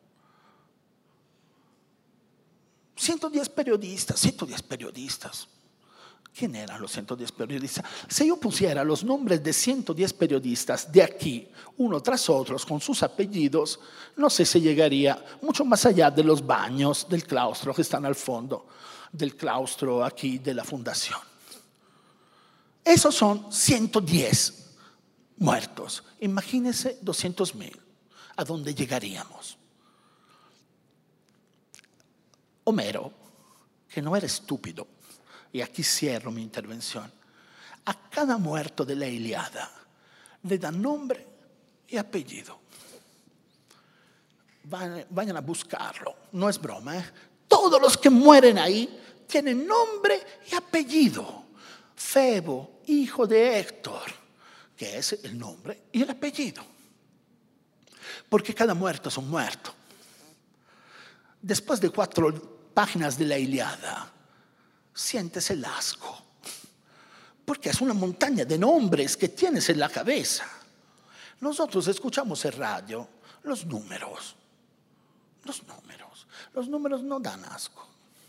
ciento diez periodistas, ciento diez periodistas. ¿Quién eran los ciento diez periodistas? Si yo pusiera los nombres de ciento diez periodistas de aquí, uno tras otro, con sus apellidos, no sé si llegaría mucho más allá de los baños del claustro que están al fondo del claustro aquí de la fundación. Esos son ciento diez muertos. Imagínense doscientos mil. ¿A dónde llegaríamos? Homero, que no era estúpido, y aquí cierro mi intervención, a cada muerto de la Ilíada le dan nombre y apellido. Vayan a buscarlo, no es broma, ¿eh? Todos los que mueren ahí tienen nombre y apellido. Febo, hijo de Héctor, que es el nombre y el apellido. Porque cada muerto es un muerto. Después de cuatro páginas de la Ilíada, sientes el asco, porque es una montaña de nombres que tienes en la cabeza. Nosotros escuchamos en radio los números, los números, los números no dan asco.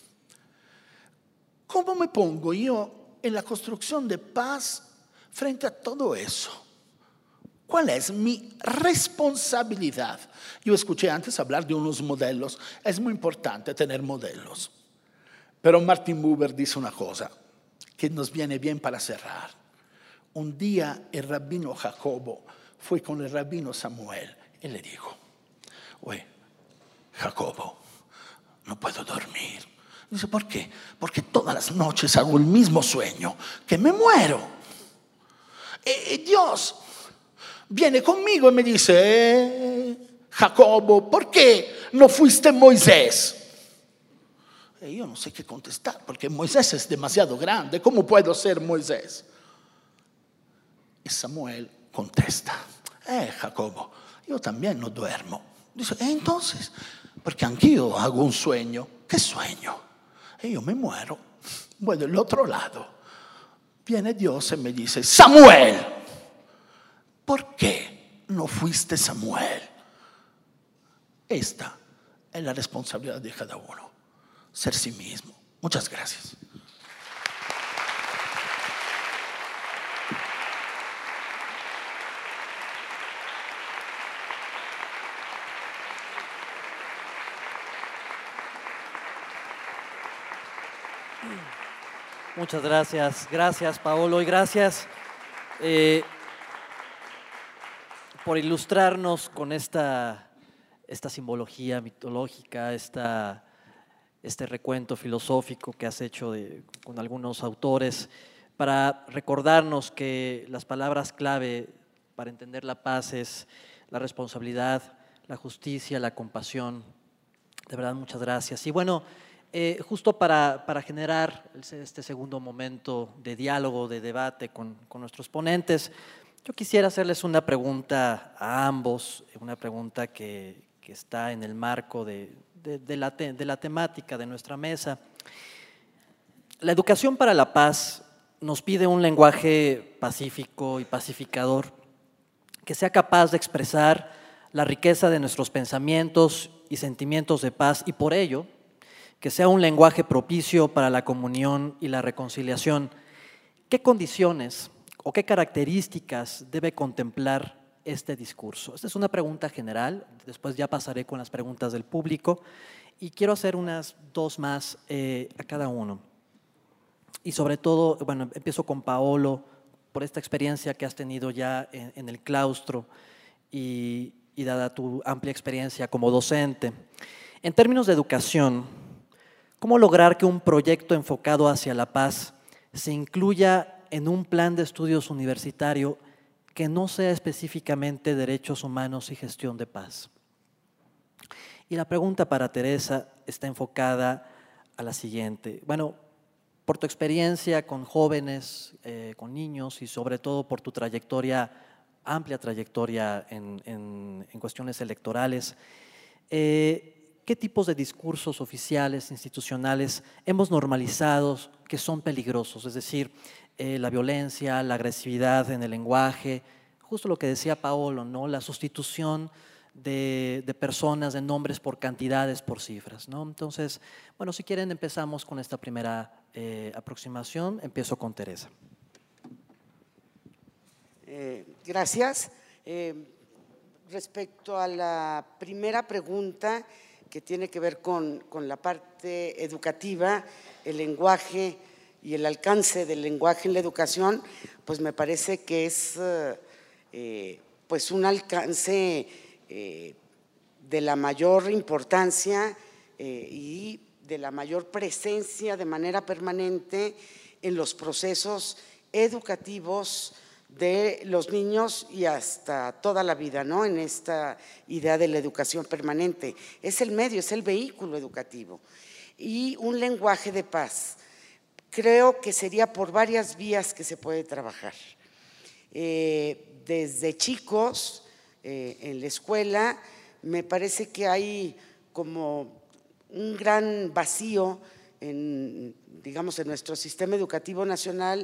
¿Cómo me pongo yo en la construcción de paz frente a todo eso? ¿Cuál es mi responsabilidad? Yo escuché antes hablar de unos modelos. Es muy importante tener modelos. Pero Martin Buber dice una cosa que nos viene bien para cerrar. Un día el rabino Jacobo fue con el rabino Samuel y le dijo: oye, Jacobo, no puedo dormir. Dice: ¿por qué? Porque todas las noches hago el mismo sueño, que me muero. Y, y Dios viene conmigo y me dice: eh, Jacobo, ¿por qué no fuiste Moisés? Y yo no sé qué contestar, porque Moisés es demasiado grande. ¿Cómo puedo ser Moisés? Y Samuel contesta: eh, Jacobo, yo también no duermo. Dice: ¿eh, entonces? Porque anch'io hago un sueño. ¿Qué sueño? Y yo me muero, voy del otro lado. Viene Dios y me dice: Samuel, ¿por qué no fuiste Samuel? Esta es la responsabilidad de cada uno, ser sí mismo. Muchas gracias. Muchas gracias, gracias Paolo, y gracias eh, por ilustrarnos con esta, esta simbología mitológica, esta, este recuento filosófico que has hecho de, con algunos autores, para recordarnos que las palabras clave para entender la paz es la responsabilidad, la justicia, la compasión. De verdad, muchas gracias. Y bueno, Eh, justo para, para generar este segundo momento de diálogo, de debate con, con nuestros ponentes, yo quisiera hacerles una pregunta a ambos, una pregunta que, que está en el marco de, de, de, la te, de la temática de nuestra mesa. La educación para la paz nos pide un lenguaje pacífico y pacificador que sea capaz de expresar la riqueza de nuestros pensamientos y sentimientos de paz, y por ello que sea un lenguaje propicio para la comunión y la reconciliación. ¿Qué condiciones o qué características debe contemplar este discurso? Esta es una pregunta general, después ya pasaré con las preguntas del público y quiero hacer unas dos más eh, a cada uno. Y sobre todo, bueno, empiezo con Paolo, por esta experiencia que has tenido ya en, en el claustro y, y dada tu amplia experiencia como docente. En términos de educación, ¿cómo lograr que un proyecto enfocado hacia la paz se incluya en un plan de estudios universitario que no sea específicamente derechos humanos y gestión de paz? Y la pregunta para Teresa está enfocada a la siguiente. Bueno, por tu experiencia con jóvenes, eh, con niños y sobre todo por tu trayectoria, amplia trayectoria en, en, en cuestiones electorales, eh, ¿qué tipos de discursos oficiales, institucionales hemos normalizado que son peligrosos? Es decir, eh, la violencia, la agresividad en el lenguaje, justo lo que decía Paolo, ¿no? La sustitución de, de personas, de nombres por cantidades, por cifras, ¿no? Entonces, bueno, si quieren empezamos con esta primera eh, aproximación. Empiezo con Teresa. Eh, gracias. Eh, respecto a la primera pregunta, que tiene que ver con, con la parte educativa, el lenguaje y el alcance del lenguaje en la educación, pues me parece que es eh, pues un alcance eh, de la mayor importancia eh, y de la mayor presencia de manera permanente en los procesos educativos de los niños y hasta toda la vida, ¿no? En esta idea de la educación permanente. Es el medio, es el vehículo educativo. Y un lenguaje de paz. Creo que sería por varias vías que se puede trabajar. Eh, desde chicos, eh, en la escuela, me parece que hay como un gran vacío en, digamos, en nuestro sistema educativo nacional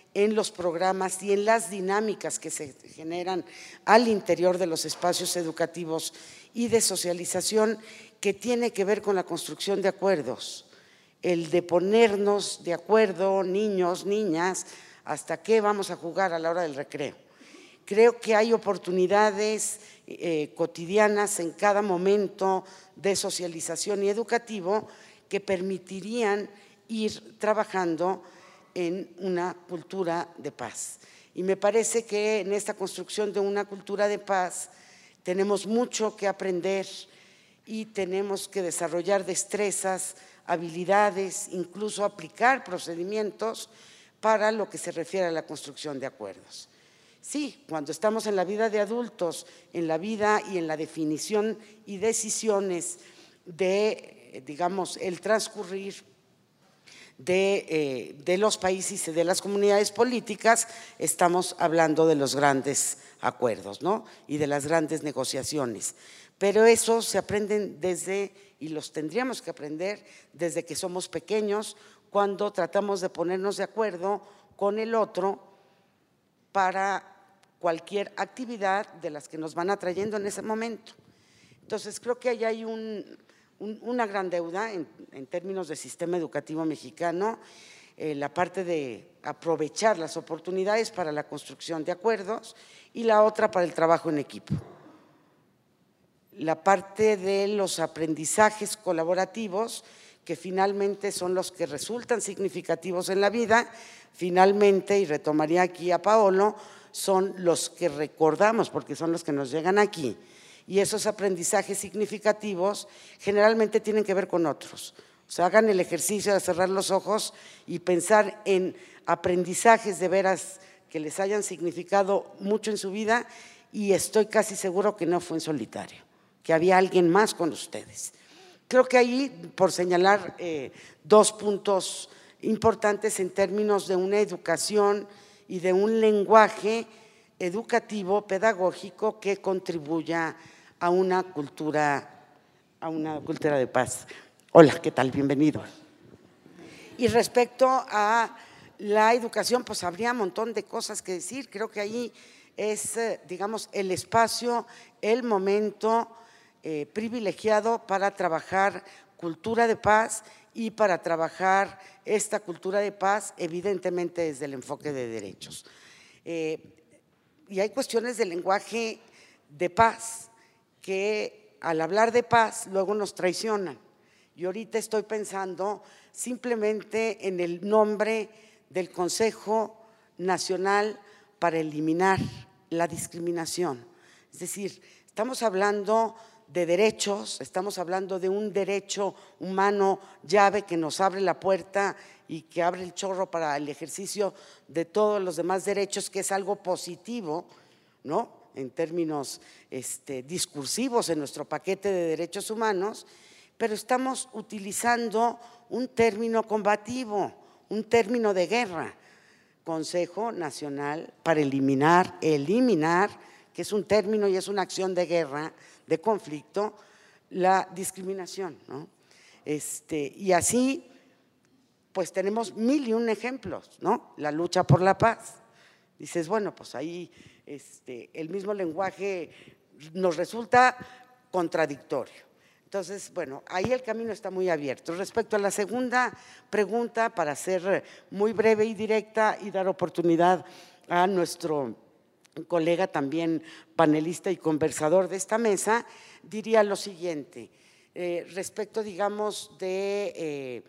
en los programas y en las dinámicas que se generan al interior de los espacios educativos y de socialización, que tiene que ver con la construcción de acuerdos, el de ponernos de acuerdo, niños, niñas, hasta qué vamos a jugar a la hora del recreo. Creo que hay oportunidades eh, cotidianas en cada momento de socialización y educativo que permitirían ir trabajando en una cultura de paz. Y me parece que en esta construcción de una cultura de paz tenemos mucho que aprender y tenemos que desarrollar destrezas, habilidades, incluso aplicar procedimientos para lo que se refiere a la construcción de acuerdos. Sí, cuando estamos en la vida de adultos, en la vida y en la definición y decisiones de, digamos, el transcurrir de, eh, de los países y de las comunidades políticas, estamos hablando de los grandes acuerdos, ¿no? Y de las grandes negociaciones. Pero eso se aprenden desde, y los tendríamos que aprender desde que somos pequeños, cuando tratamos de ponernos de acuerdo con el otro para cualquier actividad de las que nos van atrayendo en ese momento. Entonces, creo que ahí hay un, un, una gran deuda en, en términos de sistema educativo mexicano, eh, la parte de aprovechar las oportunidades para la construcción de acuerdos y la otra para el trabajo en equipo. La parte de los aprendizajes colaborativos, que finalmente son los que resultan significativos en la vida, finalmente, y retomaría aquí a Paolo, son los que recordamos porque son los que nos llegan aquí, y esos aprendizajes significativos generalmente tienen que ver con otros. O sea, hagan el ejercicio de cerrar los ojos y pensar en aprendizajes de veras que les hayan significado mucho en su vida, y estoy casi seguro que no fue en solitario, que había alguien más con ustedes. Creo que ahí, por señalar eh, dos puntos importantes en términos de una educación y de un lenguaje educativo, pedagógico, que contribuya a una cultura, a una cultura de paz. Hola, ¿qué tal? Bienvenido. Y respecto a la educación, pues habría un montón de cosas que decir. Creo que ahí es, digamos, el espacio, el momento eh, privilegiado para trabajar cultura de paz y para trabajar esta cultura de paz, evidentemente desde el enfoque de derechos. Eh, y hay cuestiones de lenguaje de paz que al hablar de paz luego nos traicionan. Y ahorita estoy pensando simplemente en el nombre del Consejo Nacional para Eliminar la Discriminación. Es decir, estamos hablando de derechos, estamos hablando de un derecho humano llave que nos abre la puerta y que abre el chorro para el ejercicio de todos los demás derechos, que es algo positivo, ¿no?, en términos este, discursivos en nuestro paquete de derechos humanos, pero estamos utilizando un término combativo, un término de guerra, Consejo Nacional para Eliminar, eliminar, que es un término y es una acción de guerra, de conflicto, la discriminación, ¿no? Este, y así, pues tenemos mil y un ejemplos, ¿no? La lucha por la paz. Dices, bueno, pues ahí este, el mismo lenguaje nos resulta contradictorio. Entonces, bueno, ahí el camino está muy abierto. Respecto a la segunda pregunta, para ser muy breve y directa y dar oportunidad a nuestro colega también panelista y conversador de esta mesa, diría lo siguiente, eh, respecto, digamos, de eh,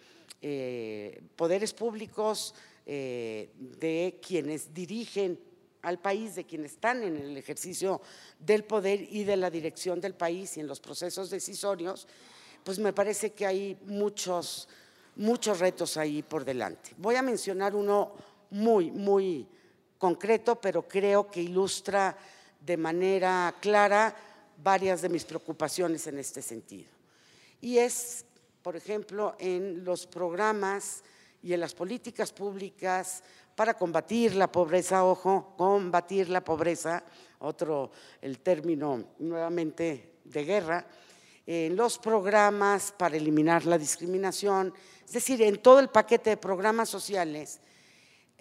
eh, poderes públicos, eh, de quienes dirigen al país, de quienes están en el ejercicio del poder y de la dirección del país y en los procesos decisorios, pues me parece que hay muchos, muchos retos ahí por delante. Voy a mencionar uno muy, muy concreto, pero creo que ilustra de manera clara varias de mis preocupaciones en este sentido. Y es, por ejemplo, en los programas y en las políticas públicas para combatir la pobreza, ojo, combatir la pobreza, otro, el término nuevamente de guerra, en los programas para eliminar la discriminación, es decir, en todo el paquete de programas sociales,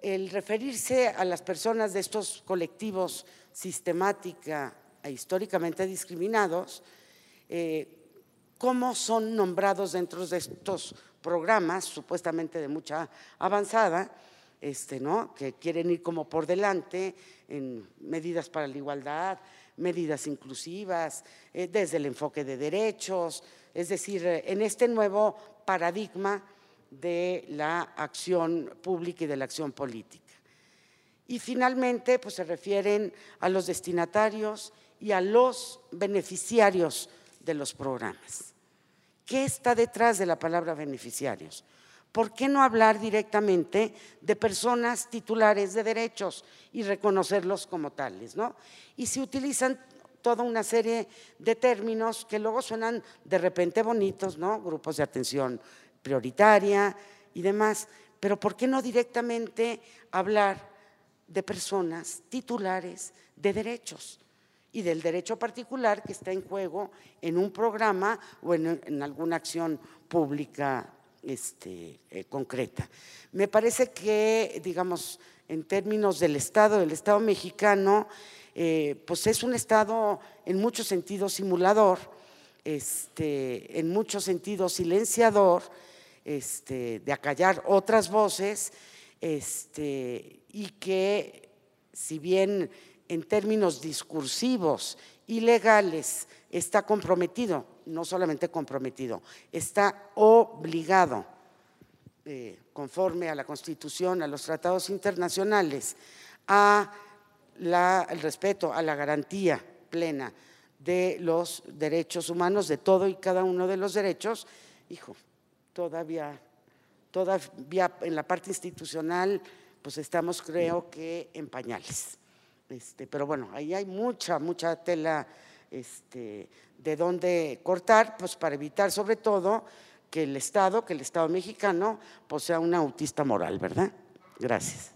el referirse a las personas de estos colectivos sistemática e históricamente discriminados, eh, cómo son nombrados dentro de estos programas, supuestamente de mucha avanzada, este, ¿no? que quieren ir como por delante en medidas para la igualdad, medidas inclusivas, eh, desde el enfoque de derechos, es decir, en este nuevo paradigma de la acción pública y de la acción política. Y finalmente, pues se refieren a los destinatarios y a los beneficiarios de los programas. ¿Qué está detrás de la palabra beneficiarios? ¿Por qué no hablar directamente de personas titulares de derechos y reconocerlos como tales, ¿no? Y se utilizan toda una serie de términos que luego suenan de repente bonitos, ¿no? Grupos de atención prioritaria y demás, pero ¿por qué no directamente hablar de personas titulares de derechos y del derecho particular que está en juego en un programa o en, en alguna acción pública este, eh, concreta? Me parece que, digamos, en términos del Estado, del Estado mexicano, eh, pues es un Estado en muchos sentidos simulador, este, en muchos sentidos silenciador, este, de acallar otras voces, este, y que si bien en términos discursivos y legales está comprometido, no solamente comprometido, está obligado, eh, conforme a la Constitución, a los tratados internacionales, a la, el respeto, a la garantía plena de los derechos humanos, de todo y cada uno de los derechos. Hijo, todavía, todavía en la parte institucional, pues estamos, creo que en pañales. Este, pero bueno, ahí hay mucha, mucha tela este, de dónde cortar, pues para evitar sobre todo que el Estado, que el Estado mexicano, pues sea un autista moral, ¿verdad? Gracias.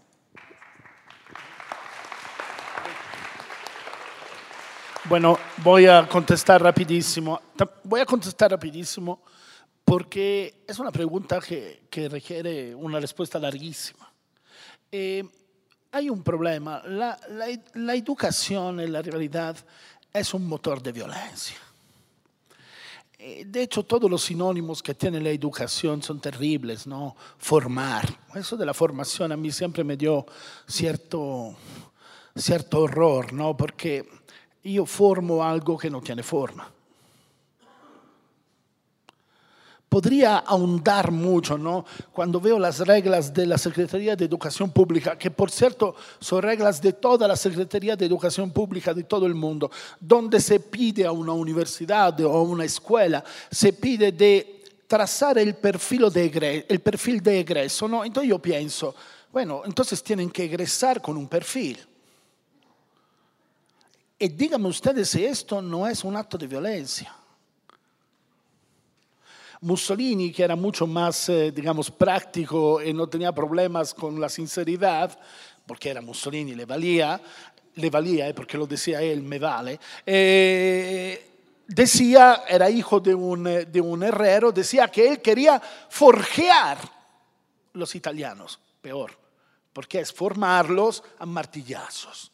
Bueno, voy a contestar rapidísimo. Voy a contestar rapidísimo porque es una pregunta que, que requiere una respuesta larguísima. Eh, hay un problema. La, la, la educación en la realidad es un motor de violencia. Eh, de hecho, todos los sinónimos que tiene la educación son terribles, ¿no? Formar. Eso de la formación a mí siempre me dio cierto, cierto horror, ¿no? Porque yo formo algo que no tiene forma. Podría ahondar mucho, ¿no? Cuando veo las reglas de la Secretaría de Educación Pública, que por cierto son reglas de toda la Secretaría de Educación Pública de todo el mundo, donde se pide a una universidad o a una escuela, se pide de trazar el perfil de egreso, el perfil de egreso, ¿no? Entonces yo pienso, bueno, entonces tienen que egresar con un perfil. Y díganme ustedes si esto no es un acto de violencia. Mussolini, que era mucho más, eh, digamos, práctico y no tenía problemas con la sinceridad, porque era Mussolini, le valía, le valía, eh, porque lo decía él, me vale, eh, decía, era hijo de un, de un herrero, decía que él quería forjear los italianos, peor, porque es formarlos a martillazos.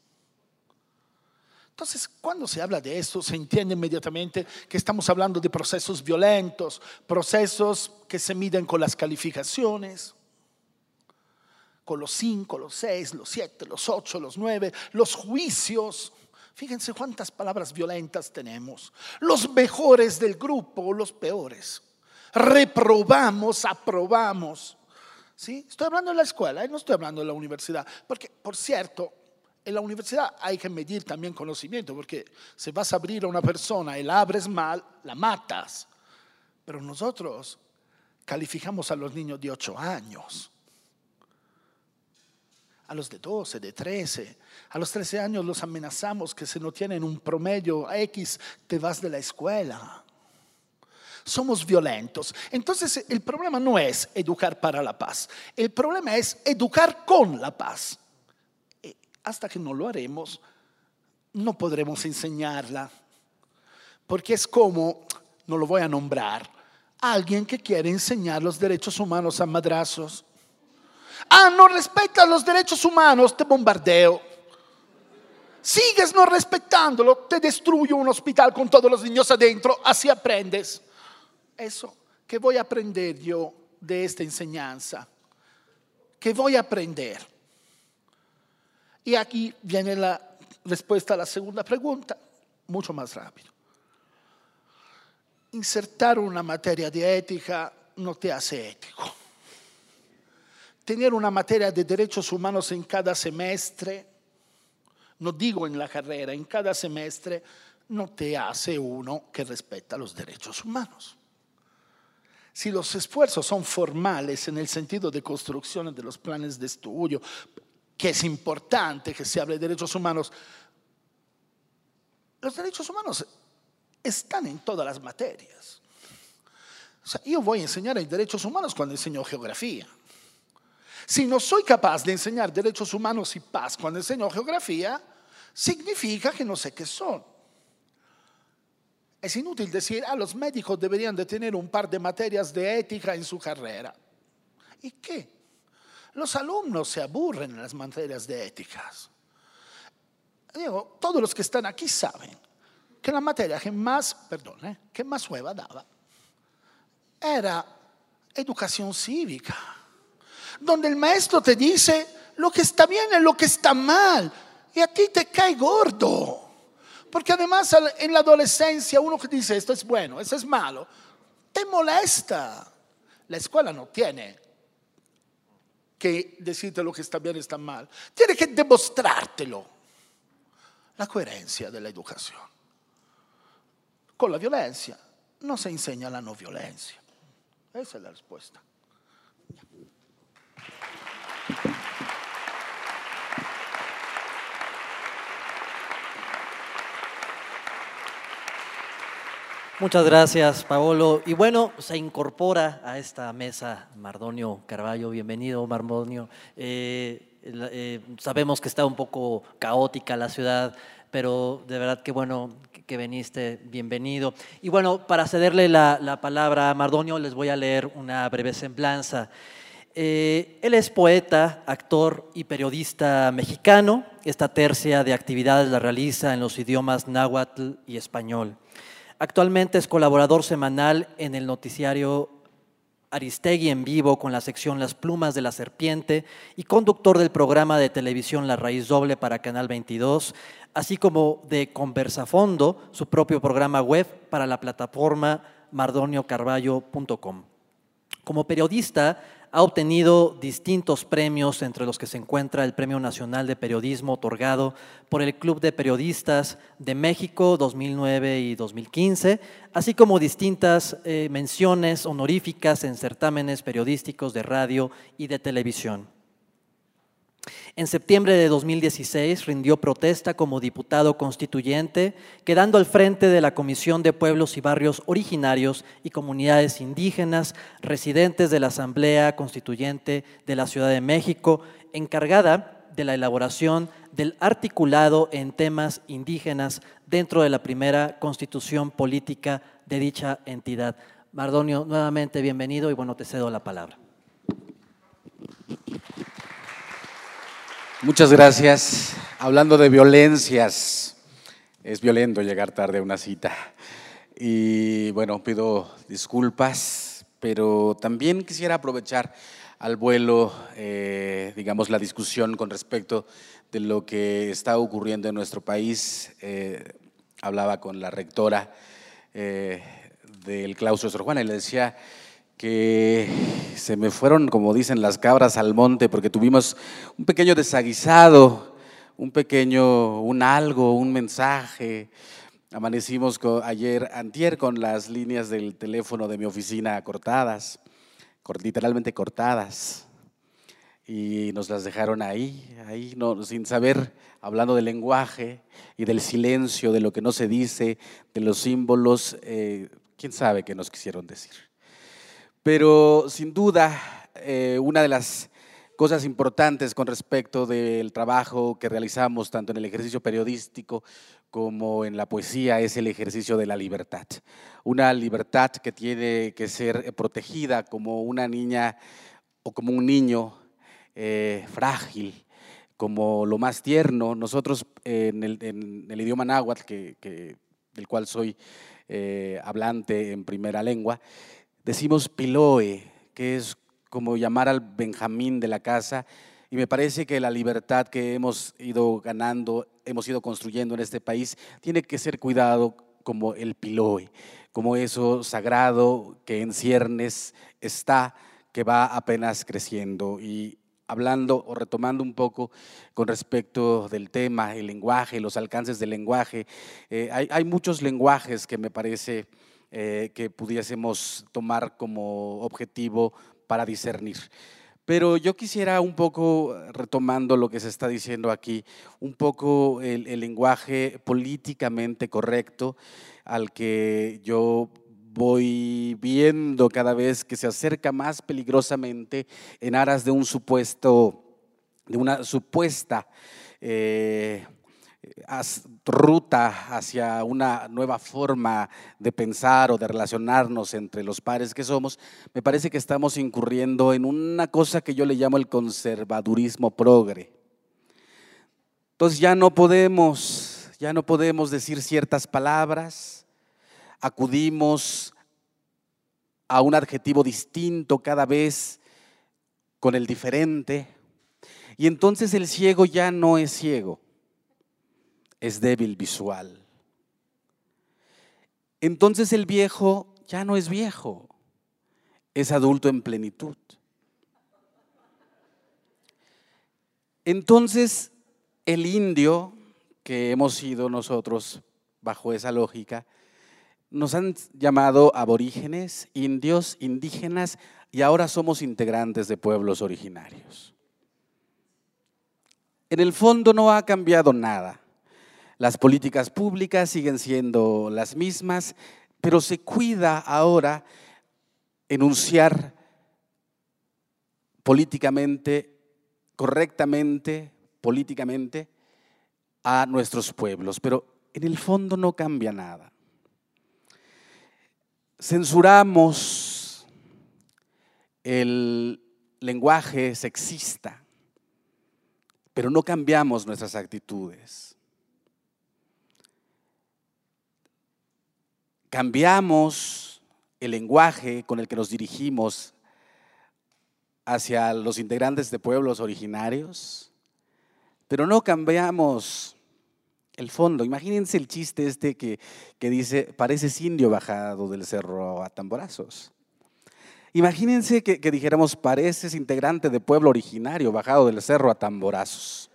Entonces, cuando se habla de esto, se entiende inmediatamente que estamos hablando de procesos violentos, procesos que se miden con las calificaciones, con los cinco, los seis, los siete, los ocho, los nueve, los juicios. Fíjense cuántas palabras violentas tenemos. Los mejores del grupo o los peores. Reprobamos, aprobamos. ¿Sí? Estoy hablando de la escuela, ¿eh? No estoy hablando de la universidad. Porque, por cierto, en la universidad hay que medir también conocimiento, porque si vas a abrir a una persona y la abres mal, la matas. Pero nosotros calificamos a los niños de ocho años, a los de doce, de trece. A los trece años los amenazamos que si no tienen un promedio X, te vas de la escuela. Somos violentos. Entonces el problema no es educar para la paz, el problema es educar con la paz. Hasta que no lo haremos, no podremos enseñarla. Porque es como, no lo voy a nombrar, alguien que quiere enseñar los derechos humanos a madrazos. Ah, no respetas los derechos humanos, te bombardeo. Sigues no respetándolo, te destruyo un hospital con todos los niños adentro, así aprendes. Eso, ¿qué voy a aprender yo de esta enseñanza? ¿Qué voy a aprender? Y aquí viene la respuesta a la segunda pregunta, mucho más rápido. Insertar una materia de ética no te hace ético. Tener una materia de derechos humanos en cada semestre, no digo en la carrera, en cada semestre, no te hace uno que respeta los derechos humanos. Si los esfuerzos son formales en el sentido de construcción de los planes de estudio, que es importante que se hable de derechos humanos, los derechos humanos están en todas las materias. O sea, yo voy a enseñar en derechos humanos cuando enseño geografía. Si no soy capaz de enseñar derechos humanos y paz cuando enseño geografía, significa que no sé qué son. Es inútil decir, ah, los médicos deberían de tener un par de materias de ética en su carrera. ¿Y qué? Los alumnos se aburren en las materias de éticas. Digo, todos los que están aquí saben que la materia que más, perdón, eh, que más hueva daba era educación cívica, donde el maestro te dice lo que está bien y lo que está mal, y a ti te cae gordo. Porque además en la adolescencia uno que dice esto es bueno, esto es malo, te molesta. La escuela no tiene que decirte lo que está bien y está mal, tiene que demostrártelo. La coherencia de la educación. Con la violencia no se enseña la no violencia. Esa es la respuesta. Muchas gracias, Paolo. Y bueno, se incorpora a esta mesa Mardonio Carballo. Bienvenido, Mardonio. Eh, eh, sabemos que está un poco caótica la ciudad, pero de verdad que bueno que, que viniste, bienvenido. Y bueno, para cederle la, la palabra a Mardonio, les voy a leer una breve semblanza. Eh, él es poeta, actor y periodista mexicano. Esta tercia de actividades la realiza en los idiomas náhuatl y español. Actualmente es colaborador semanal en el noticiario Aristegui en Vivo con la sección Las Plumas de la Serpiente y conductor del programa de televisión La Raíz Doble para Canal veintidós, así como de Conversafondo, su propio programa web para la plataforma mardonio carballo punto com. Como periodista, ha obtenido distintos premios, entre los que se encuentra el Premio Nacional de Periodismo otorgado por el Club de Periodistas de México dos mil nueve y dos mil quince, así como distintas eh, menciones honoríficas en certámenes periodísticos de radio y de televisión. En septiembre de dos mil dieciséis rindió protesta como diputado constituyente, quedando al frente de la Comisión de Pueblos y Barrios Originarios y Comunidades Indígenas residentes de la Asamblea Constituyente de la Ciudad de México, encargada de la elaboración del articulado en temas indígenas dentro de la primera constitución política de dicha entidad. Mardonio, nuevamente bienvenido y bueno, te cedo la palabra. Muchas gracias. Hablando de violencias, es violento llegar tarde a una cita. Y bueno, pido disculpas, pero también quisiera aprovechar al vuelo, eh, digamos, la discusión con respecto de lo que está ocurriendo en nuestro país. Eh, hablaba con la rectora eh, del claustro de Sor Juana y le decía que se me fueron, como dicen, las cabras al monte, porque tuvimos un pequeño desaguisado, un pequeño, un algo, un mensaje. Amanecimos con, ayer, antier, con las líneas del teléfono de mi oficina cortadas, literalmente cortadas, y nos las dejaron ahí, ahí no, sin saber, hablando del lenguaje y del silencio, de lo que no se dice, de los símbolos, eh, quién sabe qué nos quisieron decir. Pero sin duda, eh, una de las cosas importantes con respecto del trabajo que realizamos tanto en el ejercicio periodístico como en la poesía es el ejercicio de la libertad. Una libertad que tiene que ser protegida como una niña o como un niño eh, frágil, como lo más tierno. Nosotros eh, en, el, en el idioma náhuatl, que, que, del cual soy eh, hablante en primera lengua, decimos piloe, que es como llamar al Benjamín de la casa, y me parece que la libertad que hemos ido ganando, hemos ido construyendo en este país, tiene que ser cuidado como el piloe, como eso sagrado que en ciernes está, que va apenas creciendo. Y hablando o retomando un poco con respecto del tema, el lenguaje, los alcances del lenguaje, eh, hay, hay muchos lenguajes que me parece eh, que pudiésemos tomar como objetivo para discernir. Pero yo quisiera un poco, retomando lo que se está diciendo aquí, un poco el, el lenguaje políticamente correcto al que yo voy viendo cada vez que se acerca más peligrosamente en aras de un supuesto, de una supuesta eh, ruta hacia una nueva forma de pensar o de relacionarnos entre los pares que somos. Me parece que estamos incurriendo en una cosa que yo le llamo el conservadurismo progre. Entonces ya no podemos, ya no podemos decir ciertas palabras, acudimos a un adjetivo distinto cada vez con el diferente, y entonces el ciego ya no es ciego, es débil visual. Entonces el viejo ya no es viejo, es adulto en plenitud. Entonces el indio, que hemos sido nosotros bajo esa lógica, nos han llamado aborígenes, indios, indígenas, y ahora somos integrantes de pueblos originarios. En el fondo no ha cambiado nada. Las políticas públicas siguen siendo las mismas, pero se cuida ahora enunciar políticamente, correctamente, políticamente a nuestros pueblos, pero en el fondo no cambia nada. Censuramos el lenguaje sexista, pero no cambiamos nuestras actitudes. Cambiamos el lenguaje con el que nos dirigimos hacia los integrantes de pueblos originarios, pero no cambiamos el fondo. Imagínense el chiste este que, que dice, pareces indio bajado del cerro a tamborazos. Imagínense que, que dijéramos, pareces integrante de pueblo originario bajado del cerro a tamborazos.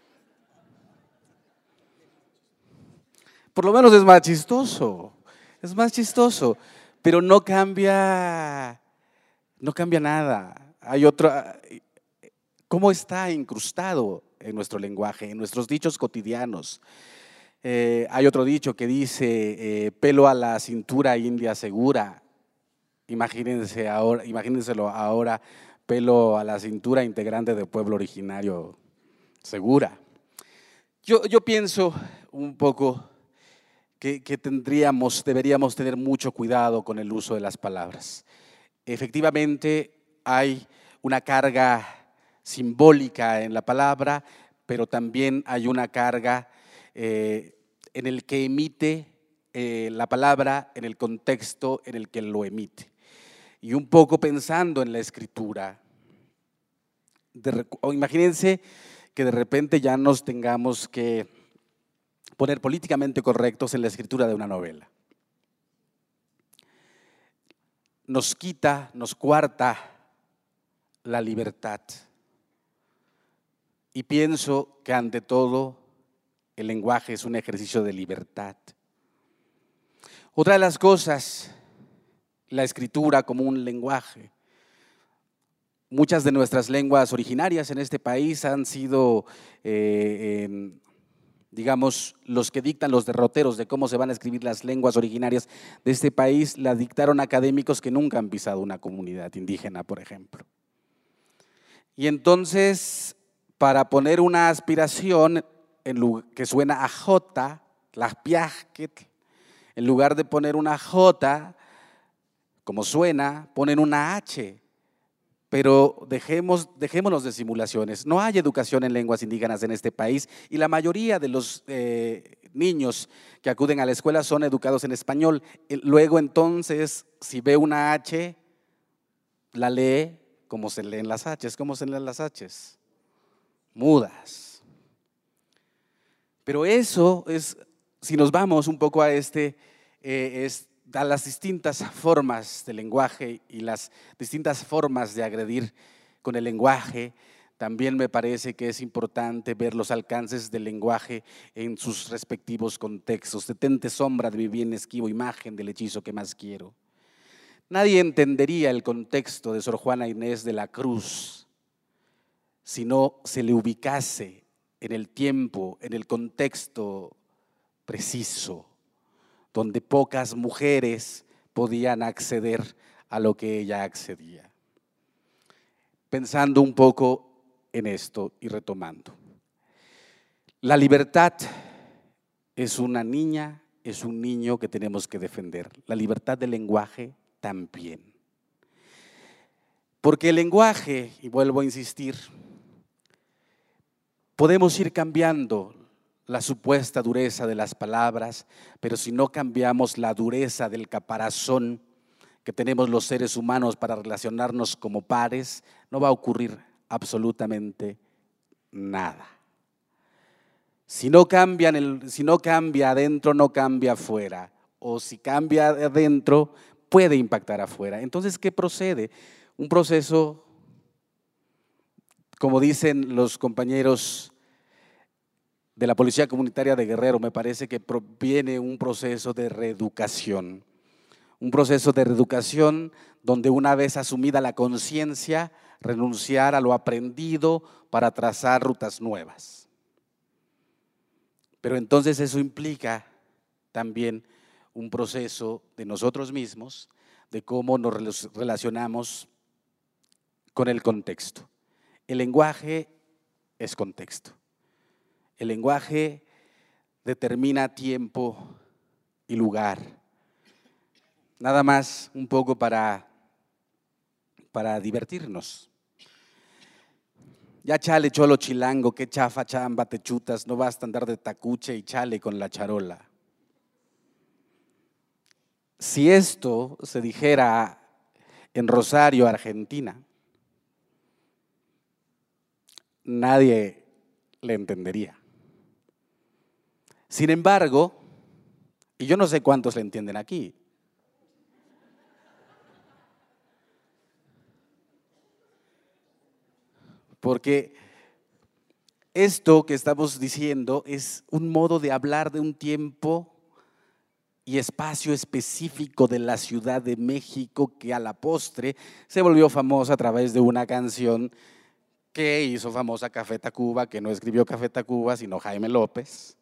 Por lo menos es más chistoso. Es más chistoso, pero no cambia, no cambia nada. Hay otro, ¿cómo está incrustado en nuestro lenguaje, en nuestros dichos cotidianos? Eh, hay otro dicho que dice, eh, pelo a la cintura, india segura. Imagínense ahora, imagínenselo ahora, pelo a la cintura, integrante de pueblo originario segura. Yo, yo pienso un poco Que, que tendríamos, deberíamos tener mucho cuidado con el uso de las palabras. Efectivamente, hay una carga simbólica en la palabra, pero también hay una carga eh, en el que emite eh, la palabra, en el contexto en el que lo emite. Y un poco pensando en la escritura, de, o imagínense que de repente ya nos tengamos que poner políticamente correctos en la escritura de una novela. Nos quita, nos coarta la libertad. Y pienso que ante todo el lenguaje es un ejercicio de libertad. Otra de las cosas, la escritura como un lenguaje. Muchas de nuestras lenguas originarias en este país han sido eh, eh, digamos, los que dictan los derroteros de cómo se van a escribir las lenguas originarias de este país, la dictaron académicos que nunca han pisado una comunidad indígena, por ejemplo. Y entonces, para poner una aspiración en que suena a J, la piajquetl, en lugar de poner una J, como suena, ponen una H, pero dejemos, dejémonos de simulaciones. No hay educación en lenguas indígenas en este país y la mayoría de los eh, niños que acuden a la escuela son educados en español. Luego entonces, si ve una H, la lee como se leen las H's. ¿Cómo se leen las H's? Mudas. Pero eso es, si nos vamos un poco a este, eh, es, a las distintas formas del lenguaje y las distintas formas de agredir con el lenguaje, también me parece que es importante ver los alcances del lenguaje en sus respectivos contextos. Detente sombra de mi bien esquivo, imagen del hechizo que más quiero. Nadie entendería el contexto de Sor Juana Inés de la Cruz si no se le ubicase en el tiempo, en el contexto preciso, donde pocas mujeres podían acceder a lo que ella accedía. Pensando un poco en esto y retomando. La libertad es una niña, es un niño que tenemos que defender. La libertad del lenguaje también. Porque el lenguaje, y vuelvo a insistir, podemos ir cambiando la supuesta dureza de las palabras, pero si no cambiamos la dureza del caparazón que tenemos los seres humanos para relacionarnos como pares, no va a ocurrir absolutamente nada. Si no cambian el, si no cambia adentro, no cambia afuera, o si cambia adentro, puede impactar afuera. Entonces, ¿qué procede? Un proceso, como dicen los compañeros de la Policía Comunitaria de Guerrero, me parece que proviene un proceso de reeducación. Un proceso de reeducación donde una vez asumida la conciencia, renunciar a lo aprendido para trazar rutas nuevas. Pero entonces eso implica también un proceso de nosotros mismos, de cómo nos relacionamos con el contexto. El lenguaje es contexto. El lenguaje determina tiempo y lugar. Nada más un poco para, para divertirnos. Ya chale, cholo chilango, qué chafa, chamba, te chutas, no basta andar de tacuche y chale con la charola. Si esto se dijera en Rosario, Argentina, nadie le entendería. Sin embargo, y yo no sé cuántos le entienden aquí, porque esto que estamos diciendo es un modo de hablar de un tiempo y espacio específico de la Ciudad de México que a la postre se volvió famosa a través de una canción que hizo famosa Café Tacuba, que no escribió Café Tacuba, sino Jaime López.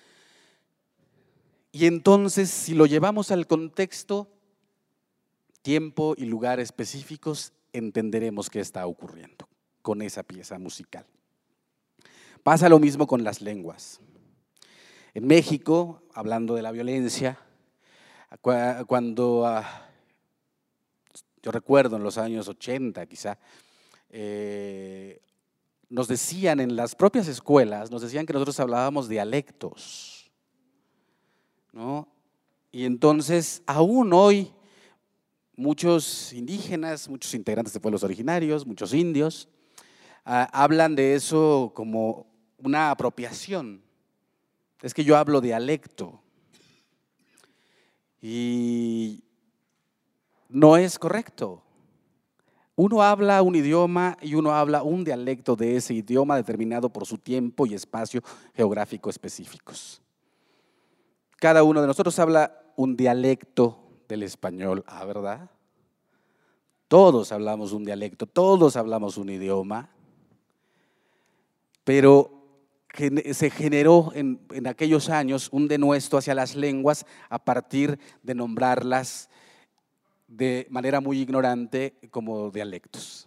Y entonces, si lo llevamos al contexto, tiempo y lugar específicos, entenderemos qué está ocurriendo con esa pieza musical. Pasa lo mismo con las lenguas. En México, hablando de la violencia, cuando, uh, yo recuerdo en los años ochenta quizá, eh, nos decían en las propias escuelas, nos decían que nosotros hablábamos dialectos, ¿no? Y entonces, aún hoy, muchos indígenas, muchos integrantes de pueblos originarios, muchos indios, Uh, hablan de eso como una apropiación. Es que yo hablo dialecto y no es correcto. Uno habla un idioma y uno habla un dialecto de ese idioma determinado por su tiempo y espacio geográfico específicos. Cada uno de nosotros habla un dialecto del español, ¿ah, verdad? Todos hablamos un dialecto, todos hablamos un idioma. Pero se generó en, en aquellos años un denuesto hacia las lenguas a partir de nombrarlas de manera muy ignorante como dialectos.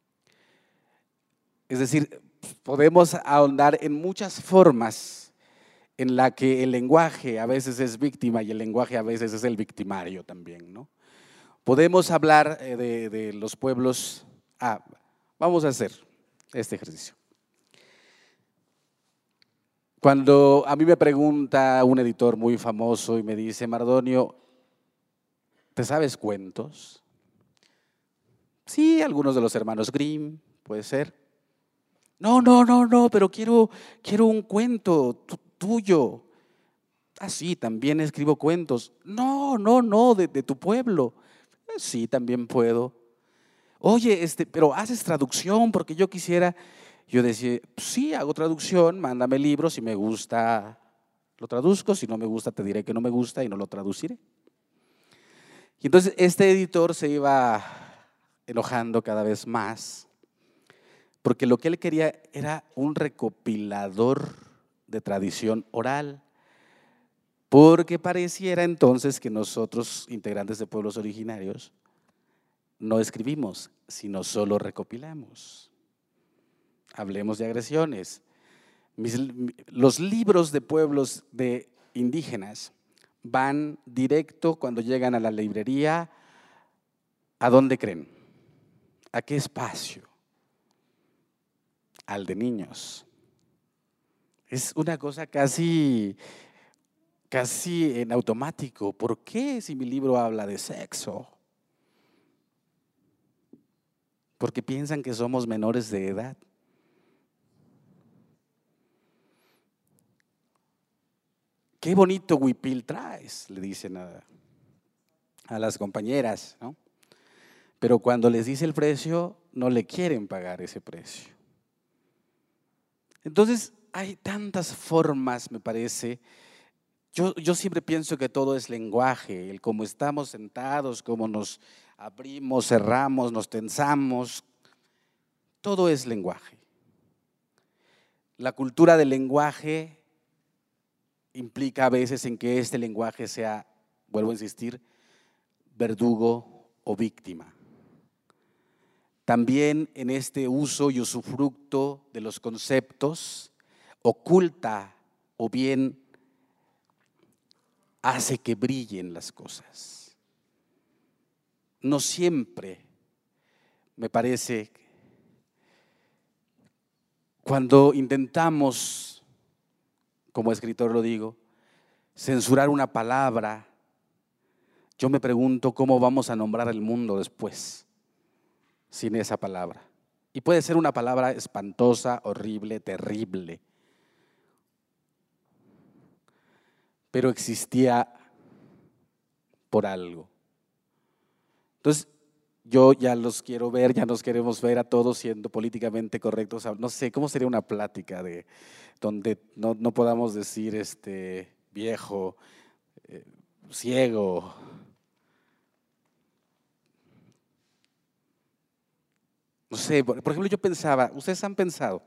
Es decir, podemos ahondar en muchas formas en la que el lenguaje a veces es víctima y el lenguaje a veces es el victimario también, ¿no? Podemos hablar de, de los pueblos Ah, vamos a hacer este ejercicio. Cuando a mí me pregunta un editor muy famoso y me dice, Mardonio, ¿te sabes cuentos? Sí, algunos de los hermanos Grimm, puede ser. No, no, no, no, pero quiero, quiero un cuento tu, tuyo. Ah, sí, también escribo cuentos. No, no, no, de, de tu pueblo. Sí, también puedo. Oye, este, pero haces traducción porque yo quisiera. Yo decía, sí, hago traducción, mándame el libro, si me gusta lo traduzco, si no me gusta te diré que no me gusta y no lo traduciré. Y entonces este editor se iba enojando cada vez más, porque lo que él quería era un recopilador de tradición oral, porque pareciera entonces que nosotros, integrantes de pueblos originarios, no escribimos, sino solo recopilamos. Hablemos de agresiones. Mis, los libros de pueblos de indígenas van directo cuando llegan a la librería. ¿A dónde creen? ¿A qué espacio? Al de niños. Es una cosa casi, casi en automático. ¿Por qué si mi libro habla de sexo? Porque piensan que somos menores de edad. Qué bonito huipil traes, le dicen a, a las compañeras, ¿no? Pero cuando les dice el precio, no le quieren pagar ese precio. Entonces, hay tantas formas, me parece. Yo, yo siempre pienso que todo es lenguaje, el cómo estamos sentados, cómo nos abrimos, cerramos, nos tensamos, todo es lenguaje. La cultura del lenguaje implica a veces en que este lenguaje sea, vuelvo a insistir, verdugo o víctima. También en este uso y usufructo de los conceptos oculta o bien hace que brillen las cosas. No siempre, me parece, cuando intentamos, como escritor lo digo, censurar una palabra, yo me pregunto cómo vamos a nombrar el mundo después sin esa palabra. Y puede ser una palabra espantosa, horrible, terrible, pero existía por algo. Entonces, yo ya los quiero ver, ya nos queremos ver a todos siendo políticamente correctos. No sé, ¿cómo sería una plática de donde no, no podamos decir este viejo, eh, ciego? No sé, por, por ejemplo, yo pensaba, ustedes han pensado,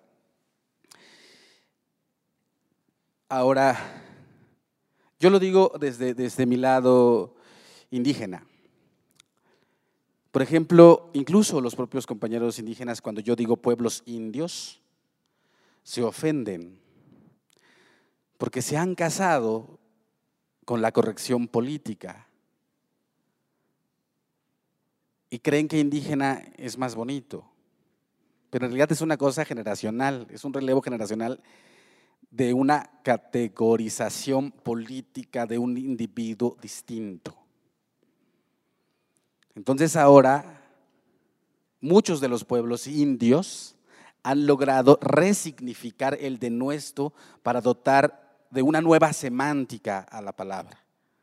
ahora, yo lo digo desde, desde mi lado indígena. Por ejemplo, incluso los propios compañeros indígenas, cuando yo digo pueblos indios, se ofenden porque se han casado con la corrección política y creen que indígena es más bonito, pero en realidad es una cosa generacional, es un relevo generacional de una categorización política de un individuo distinto. Entonces ahora muchos de los pueblos indios han logrado resignificar el denuesto para dotar de una nueva semántica a la palabra.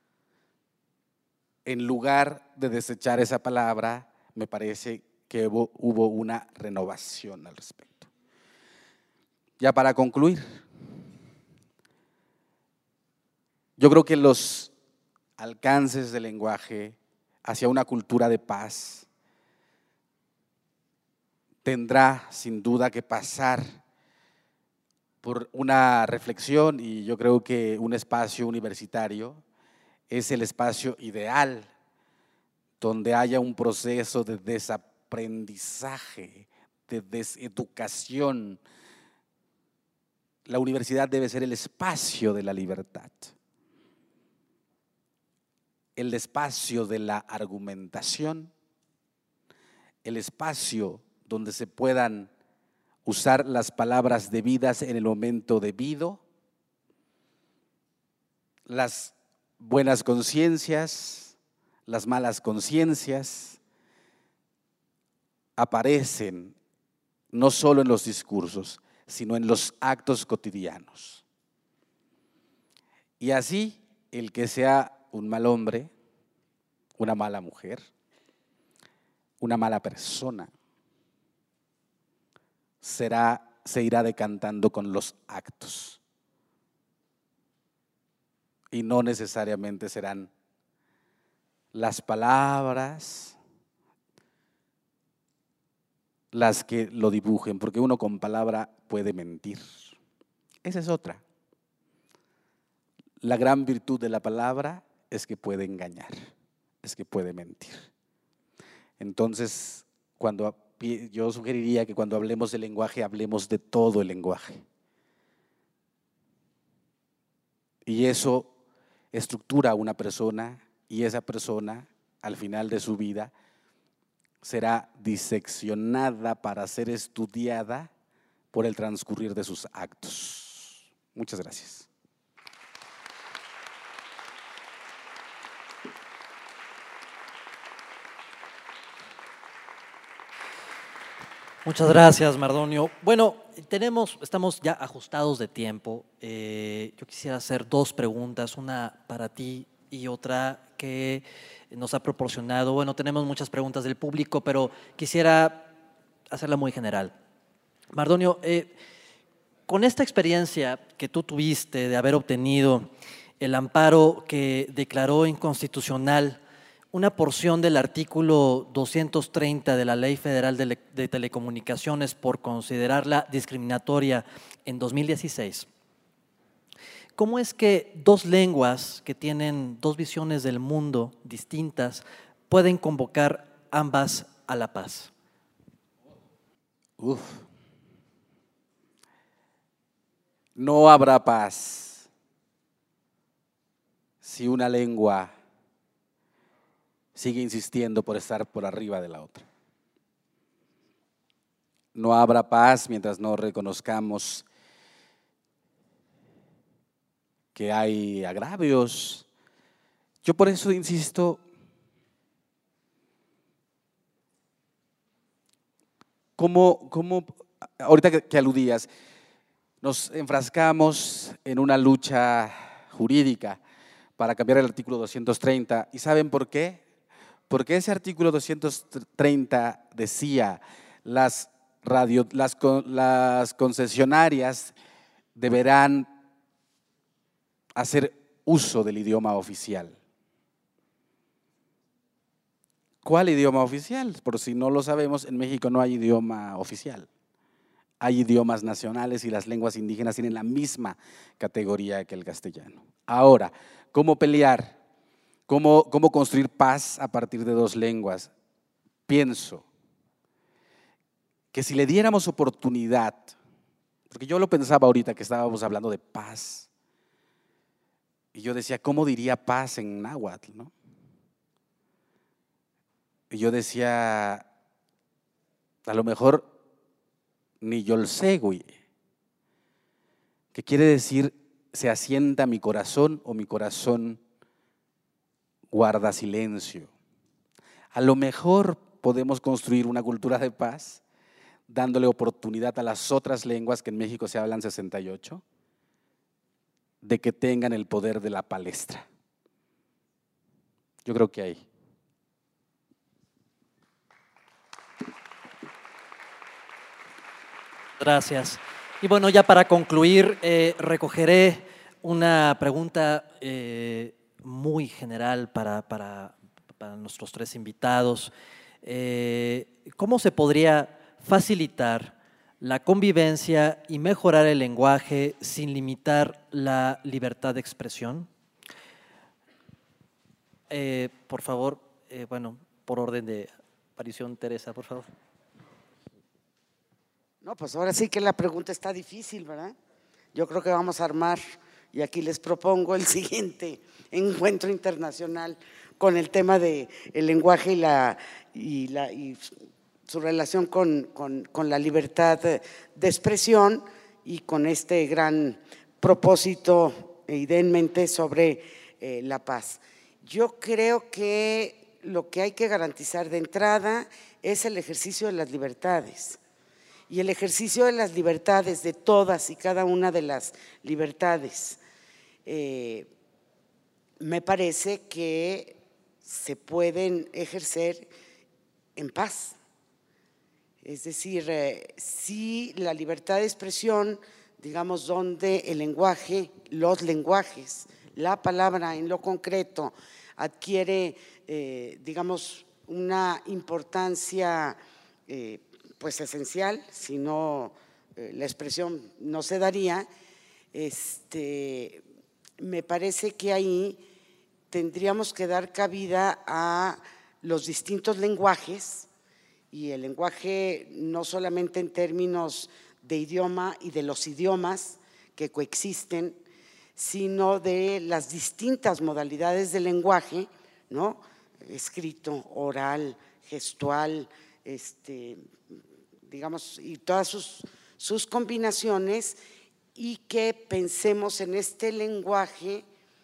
En lugar de desechar esa palabra, me parece que hubo, hubo una renovación al respecto. Ya para concluir, yo creo que los alcances del lenguaje hacia una cultura de paz tendrá sin duda que pasar por una reflexión, y yo creo que un espacio universitario es el espacio ideal donde haya un proceso de desaprendizaje, de deseducación. La universidad debe ser el espacio de la libertad, el espacio de la argumentación, el espacio donde se puedan usar las palabras debidas en el momento debido, las buenas conciencias, las malas conciencias aparecen no solo en los discursos, sino en los actos cotidianos. Y así, el que sea un mal hombre, una mala mujer, una mala persona, será, se irá decantando con los actos. Y no necesariamente serán las palabras las que lo dibujen, porque uno con palabra puede mentir. Esa es otra. La gran virtud de la palabra es que puede engañar, es que puede mentir. Entonces, cuando yo sugeriría que cuando hablemos del lenguaje, hablemos de todo el lenguaje. Y eso estructura a una persona, y esa persona, al final de su vida, será diseccionada para ser estudiada por el transcurrir de sus actos. Muchas gracias. Muchas gracias, Mardonio. Bueno, tenemos, estamos ya ajustados de tiempo. Eh, yo quisiera hacer dos preguntas, una para ti y otra que nos ha proporcionado. Bueno, tenemos muchas preguntas del público, pero quisiera hacerla muy general. Mardonio, eh, con esta experiencia que tú tuviste de haber obtenido el amparo que declaró inconstitucional una porción del artículo doscientos treinta de la Ley Federal de, de Telecomunicaciones por considerarla discriminatoria en dos mil dieciséis, ¿cómo es que dos lenguas que tienen dos visiones del mundo distintas pueden convocar ambas a la paz? Uf. No habrá paz si una lengua sigue insistiendo por estar por arriba de la otra. No habrá paz mientras no reconozcamos que hay agravios. Yo por eso insisto, como, como ahorita que, que aludías, nos enfrascamos en una lucha jurídica para cambiar el artículo doscientos treinta. ¿Y saben por qué? Porque ese artículo doscientos treinta decía, las, radio, las, las concesionarias deberán hacer uso del idioma oficial. ¿Cuál idioma oficial? Por si no lo sabemos, en México no hay idioma oficial. Hay idiomas nacionales y las lenguas indígenas tienen la misma categoría que el castellano. Ahora, ¿cómo pelear? ¿Cómo, cómo construir paz a partir de dos lenguas? Pienso que si le diéramos oportunidad, porque yo lo pensaba ahorita que estábamos hablando de paz, y yo decía, ¿cómo diría paz en náhuatl, no? Y yo decía, a lo mejor ni yolsegui, que quiere decir se asienta mi corazón o mi corazón guarda silencio. A lo mejor podemos construir una cultura de paz dándole oportunidad a las otras lenguas que en México se hablan sesenta y ocho de que tengan el poder de la palestra. Yo creo que ahí. Gracias. Y bueno, ya para concluir, eh, recogeré una pregunta eh, muy general para, para, para nuestros tres invitados. Eh, ¿Cómo se podría facilitar la convivencia y mejorar el lenguaje sin limitar la libertad de expresión? Eh, por favor, eh, bueno, por orden de aparición, Teresa, por favor. No, pues ahora sí que la pregunta está difícil, ¿verdad? Yo creo que vamos a armar, y aquí les propongo el siguiente encuentro internacional con el tema del lenguaje y la, y la y su relación con, con, con la libertad de expresión y con este gran propósito e idea en mente sobre eh, la paz. Yo creo que lo que hay que garantizar de entrada es el ejercicio de las libertades. Y el ejercicio de las libertades, de todas y cada una de las libertades, eh, me parece que se pueden ejercer en paz. Es decir, eh, si la libertad de expresión, digamos, donde el lenguaje, los lenguajes, la palabra en lo concreto adquiere, eh, digamos, una importancia eh, pues esencial, si no eh, la expresión no se daría, este, me parece que ahí tendríamos que dar cabida a los distintos lenguajes, y el lenguaje no solamente en términos de idioma y de los idiomas que coexisten, sino de las distintas modalidades del lenguaje, ¿no? Escrito, oral, gestual, este, digamos, y todas sus, sus combinaciones, y que pensemos en este lenguaje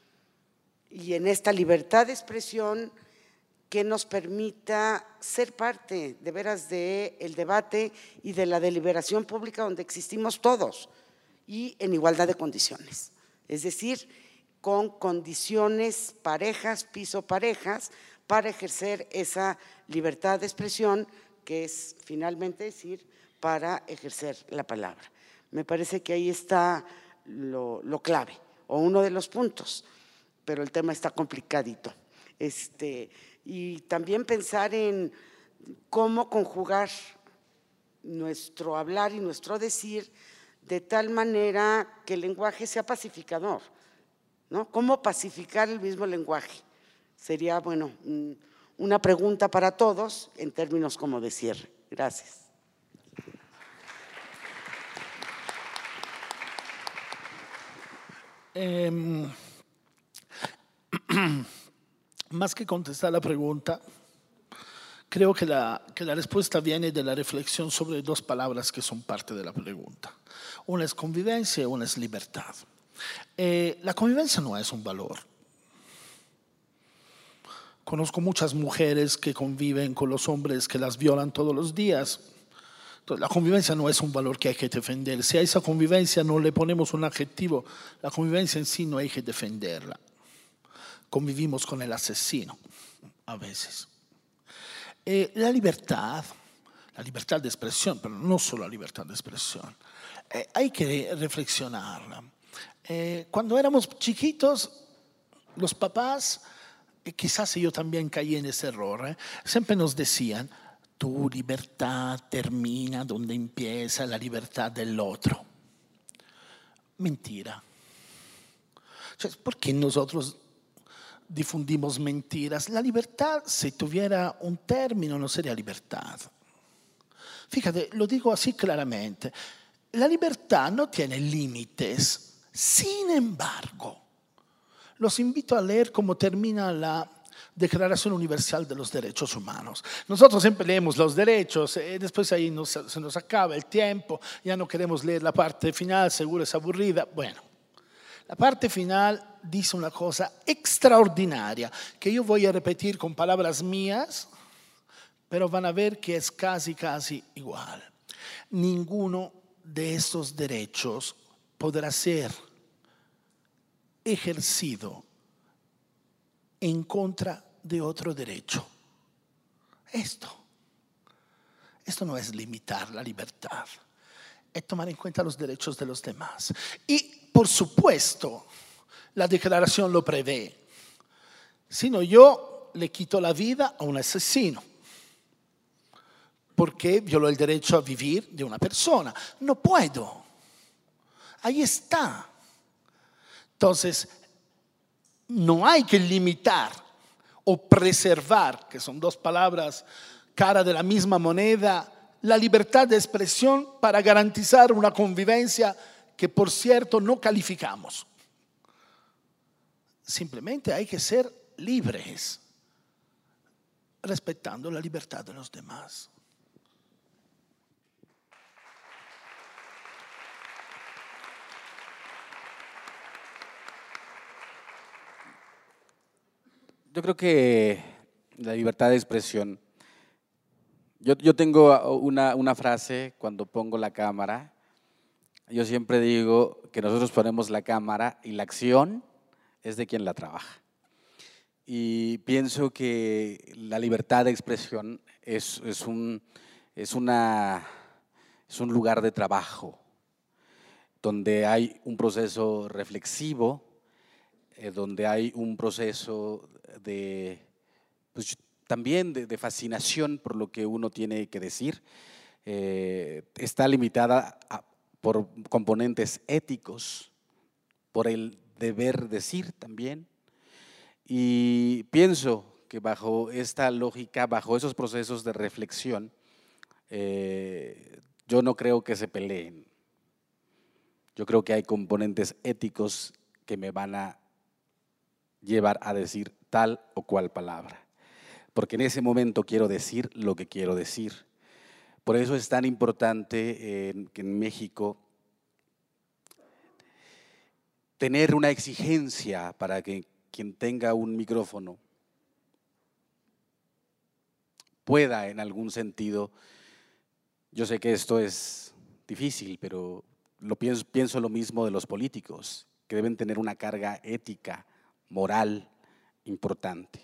y en esta libertad de expresión que nos permita ser parte de veras del debate y de la deliberación pública donde existimos todos y en igualdad de condiciones, es decir, con condiciones parejas, piso parejas, para ejercer esa libertad de expresión que es finalmente decir, para ejercer la palabra. Me parece que ahí está lo, lo clave o uno de los puntos, pero el tema está complicadito. Este, y también pensar en cómo conjugar nuestro hablar y nuestro decir de tal manera que el lenguaje sea pacificador, ¿no? ¿Cómo pacificar el mismo lenguaje? Sería, bueno, una pregunta para todos en términos como de cierre. Gracias. Eh, más que contestar la pregunta, creo que la, que la respuesta viene de la reflexión sobre dos palabras que son parte de la pregunta. Una es convivencia y una es libertad. Eh, la convivencia no es un valor. Conozco muchas mujeres que conviven con los hombres que las violan todos los días. Entonces, la convivencia no es un valor que hay que defender. Si a esa convivencia no le ponemos un adjetivo, la convivencia en sí no hay que defenderla. Convivimos con el asesino a veces. Eh, la libertad, la libertad de expresión, pero no solo la libertad de expresión, eh, hay que reflexionarla. Eh, cuando éramos chiquitos, los papás, eh, quizás yo también caí en ese error, eh, siempre nos decían, tu libertad termina donde empieza la libertad del otro. Mentira. Cioè, ¿por qué nosotros difundimos mentiras? La libertad, si tuviera un término, no sería libertad. Fíjate, lo digo así claramente. La libertad no tiene límites. Sin embargo, los invito a leer cómo termina la Declaración Universal de los Derechos Humanos. Nosotros siempre leemos los derechos, y después ahí nos, se nos acaba el tiempo, ya no queremos leer la parte final, seguro es aburrida. Bueno, la parte final dice una cosa extraordinaria, que yo voy a repetir con palabras mías, pero van a ver que es casi, casi igual. Ninguno de estos derechos podrá ser ejercido en contra de otro derecho. Esto, esto no es limitar la libertad, es tomar en cuenta los derechos de los demás. Y, por supuesto, la declaración lo prevé. Si no, yo le quito la vida a un asesino, porque violó el derecho a vivir de una persona. No puedo. Ahí está. Entonces, no hay que limitar o preservar, que son dos palabras cara de la misma moneda, la libertad de expresión para garantizar una convivencia que, por cierto, no calificamos. Simplemente hay que ser libres, respetando la libertad de los demás. yo creo que la libertad de expresión, yo, yo tengo una, una frase cuando pongo la cámara, yo siempre digo que nosotros ponemos la cámara y la acción es de quien la trabaja. Y pienso que la libertad de expresión es, es, un, es, una, es un lugar de trabajo, donde hay un proceso reflexivo, eh, donde hay un proceso de, pues, también de, de fascinación por lo que uno tiene que decir. Eh, está limitada a, por componentes éticos, por el deber decir también. Y pienso que bajo esta lógica, bajo esos procesos de reflexión, eh, yo no creo que se peleen. Yo creo que hay componentes éticos que me van a llevar a decir tal o cual palabra, porque en ese momento quiero decir lo que quiero decir. Por eso es tan importante eh, que en México tener una exigencia para que quien tenga un micrófono pueda en algún sentido, yo sé que esto es difícil, pero lo pienso, pienso lo mismo de los políticos, que deben tener una carga ética, moral importante.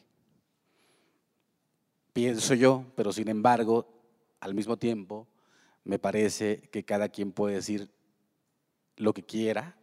Pienso yo, pero sin embargo, al mismo tiempo, me parece que cada quien puede decir lo que quiera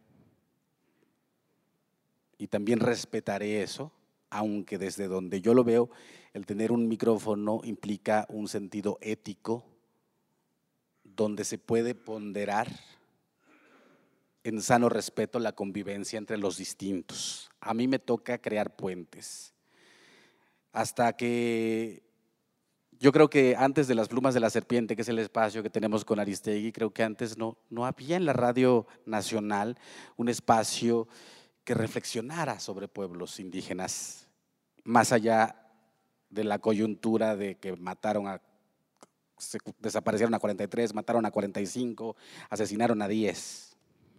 y también respetaré eso, aunque desde donde yo lo veo, el tener un micrófono implica un sentido ético donde se puede ponderar en sano respeto la convivencia entre los distintos. A mí me toca crear puentes. Hasta que, yo creo que antes de Las Plumas de la Serpiente, que es el espacio que tenemos con Aristegui, creo que antes no, no había en la Radio Nacional un espacio que reflexionara sobre pueblos indígenas, más allá de la coyuntura de que mataron a, se desaparecieron a cuarenta y tres, mataron a cuarenta y cinco, asesinaron a diez.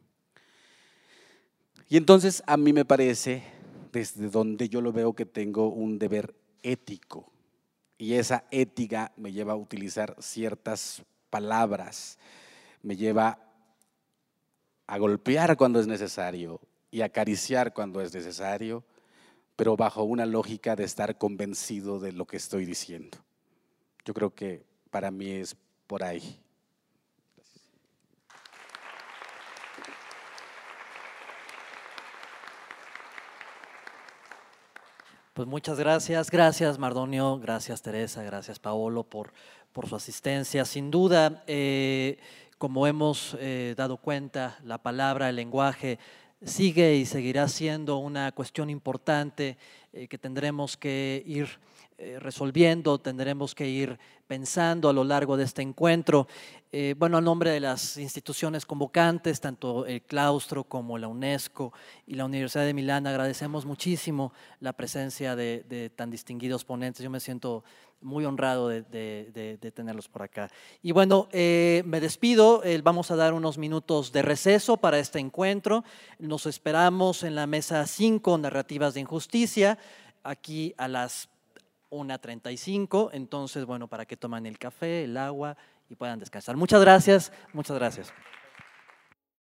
Y entonces a mí me parece, desde donde yo lo veo, que tengo un deber ético, y esa ética me lleva a utilizar ciertas palabras, me lleva a golpear cuando es necesario y acariciar cuando es necesario, pero bajo una lógica de estar convencido de lo que estoy diciendo. Yo creo que para mí es por ahí. Pues muchas gracias, gracias Mardonio, gracias Teresa, gracias Paolo por, por su asistencia. Sin duda, eh, como hemos eh, dado cuenta, la palabra, el lenguaje sigue y seguirá siendo una cuestión importante eh, que tendremos que ir eh, resolviendo, tendremos que ir pensando a lo largo de este encuentro. Eh, bueno, a nombre de las instituciones convocantes, tanto el Claustro como la UNESCO y la Universidad de Milán, agradecemos muchísimo la presencia de, de tan distinguidos ponentes. Yo me siento muy honrado de, de, de, de tenerlos por acá. Y bueno, eh, me despido, eh, vamos a dar unos minutos de receso para este encuentro. Nos esperamos en la mesa cinco, Narrativas de Injusticia, aquí a las una treinta y cinco, entonces, bueno, para que tomen el café, el agua y puedan descansar. Muchas gracias, muchas gracias.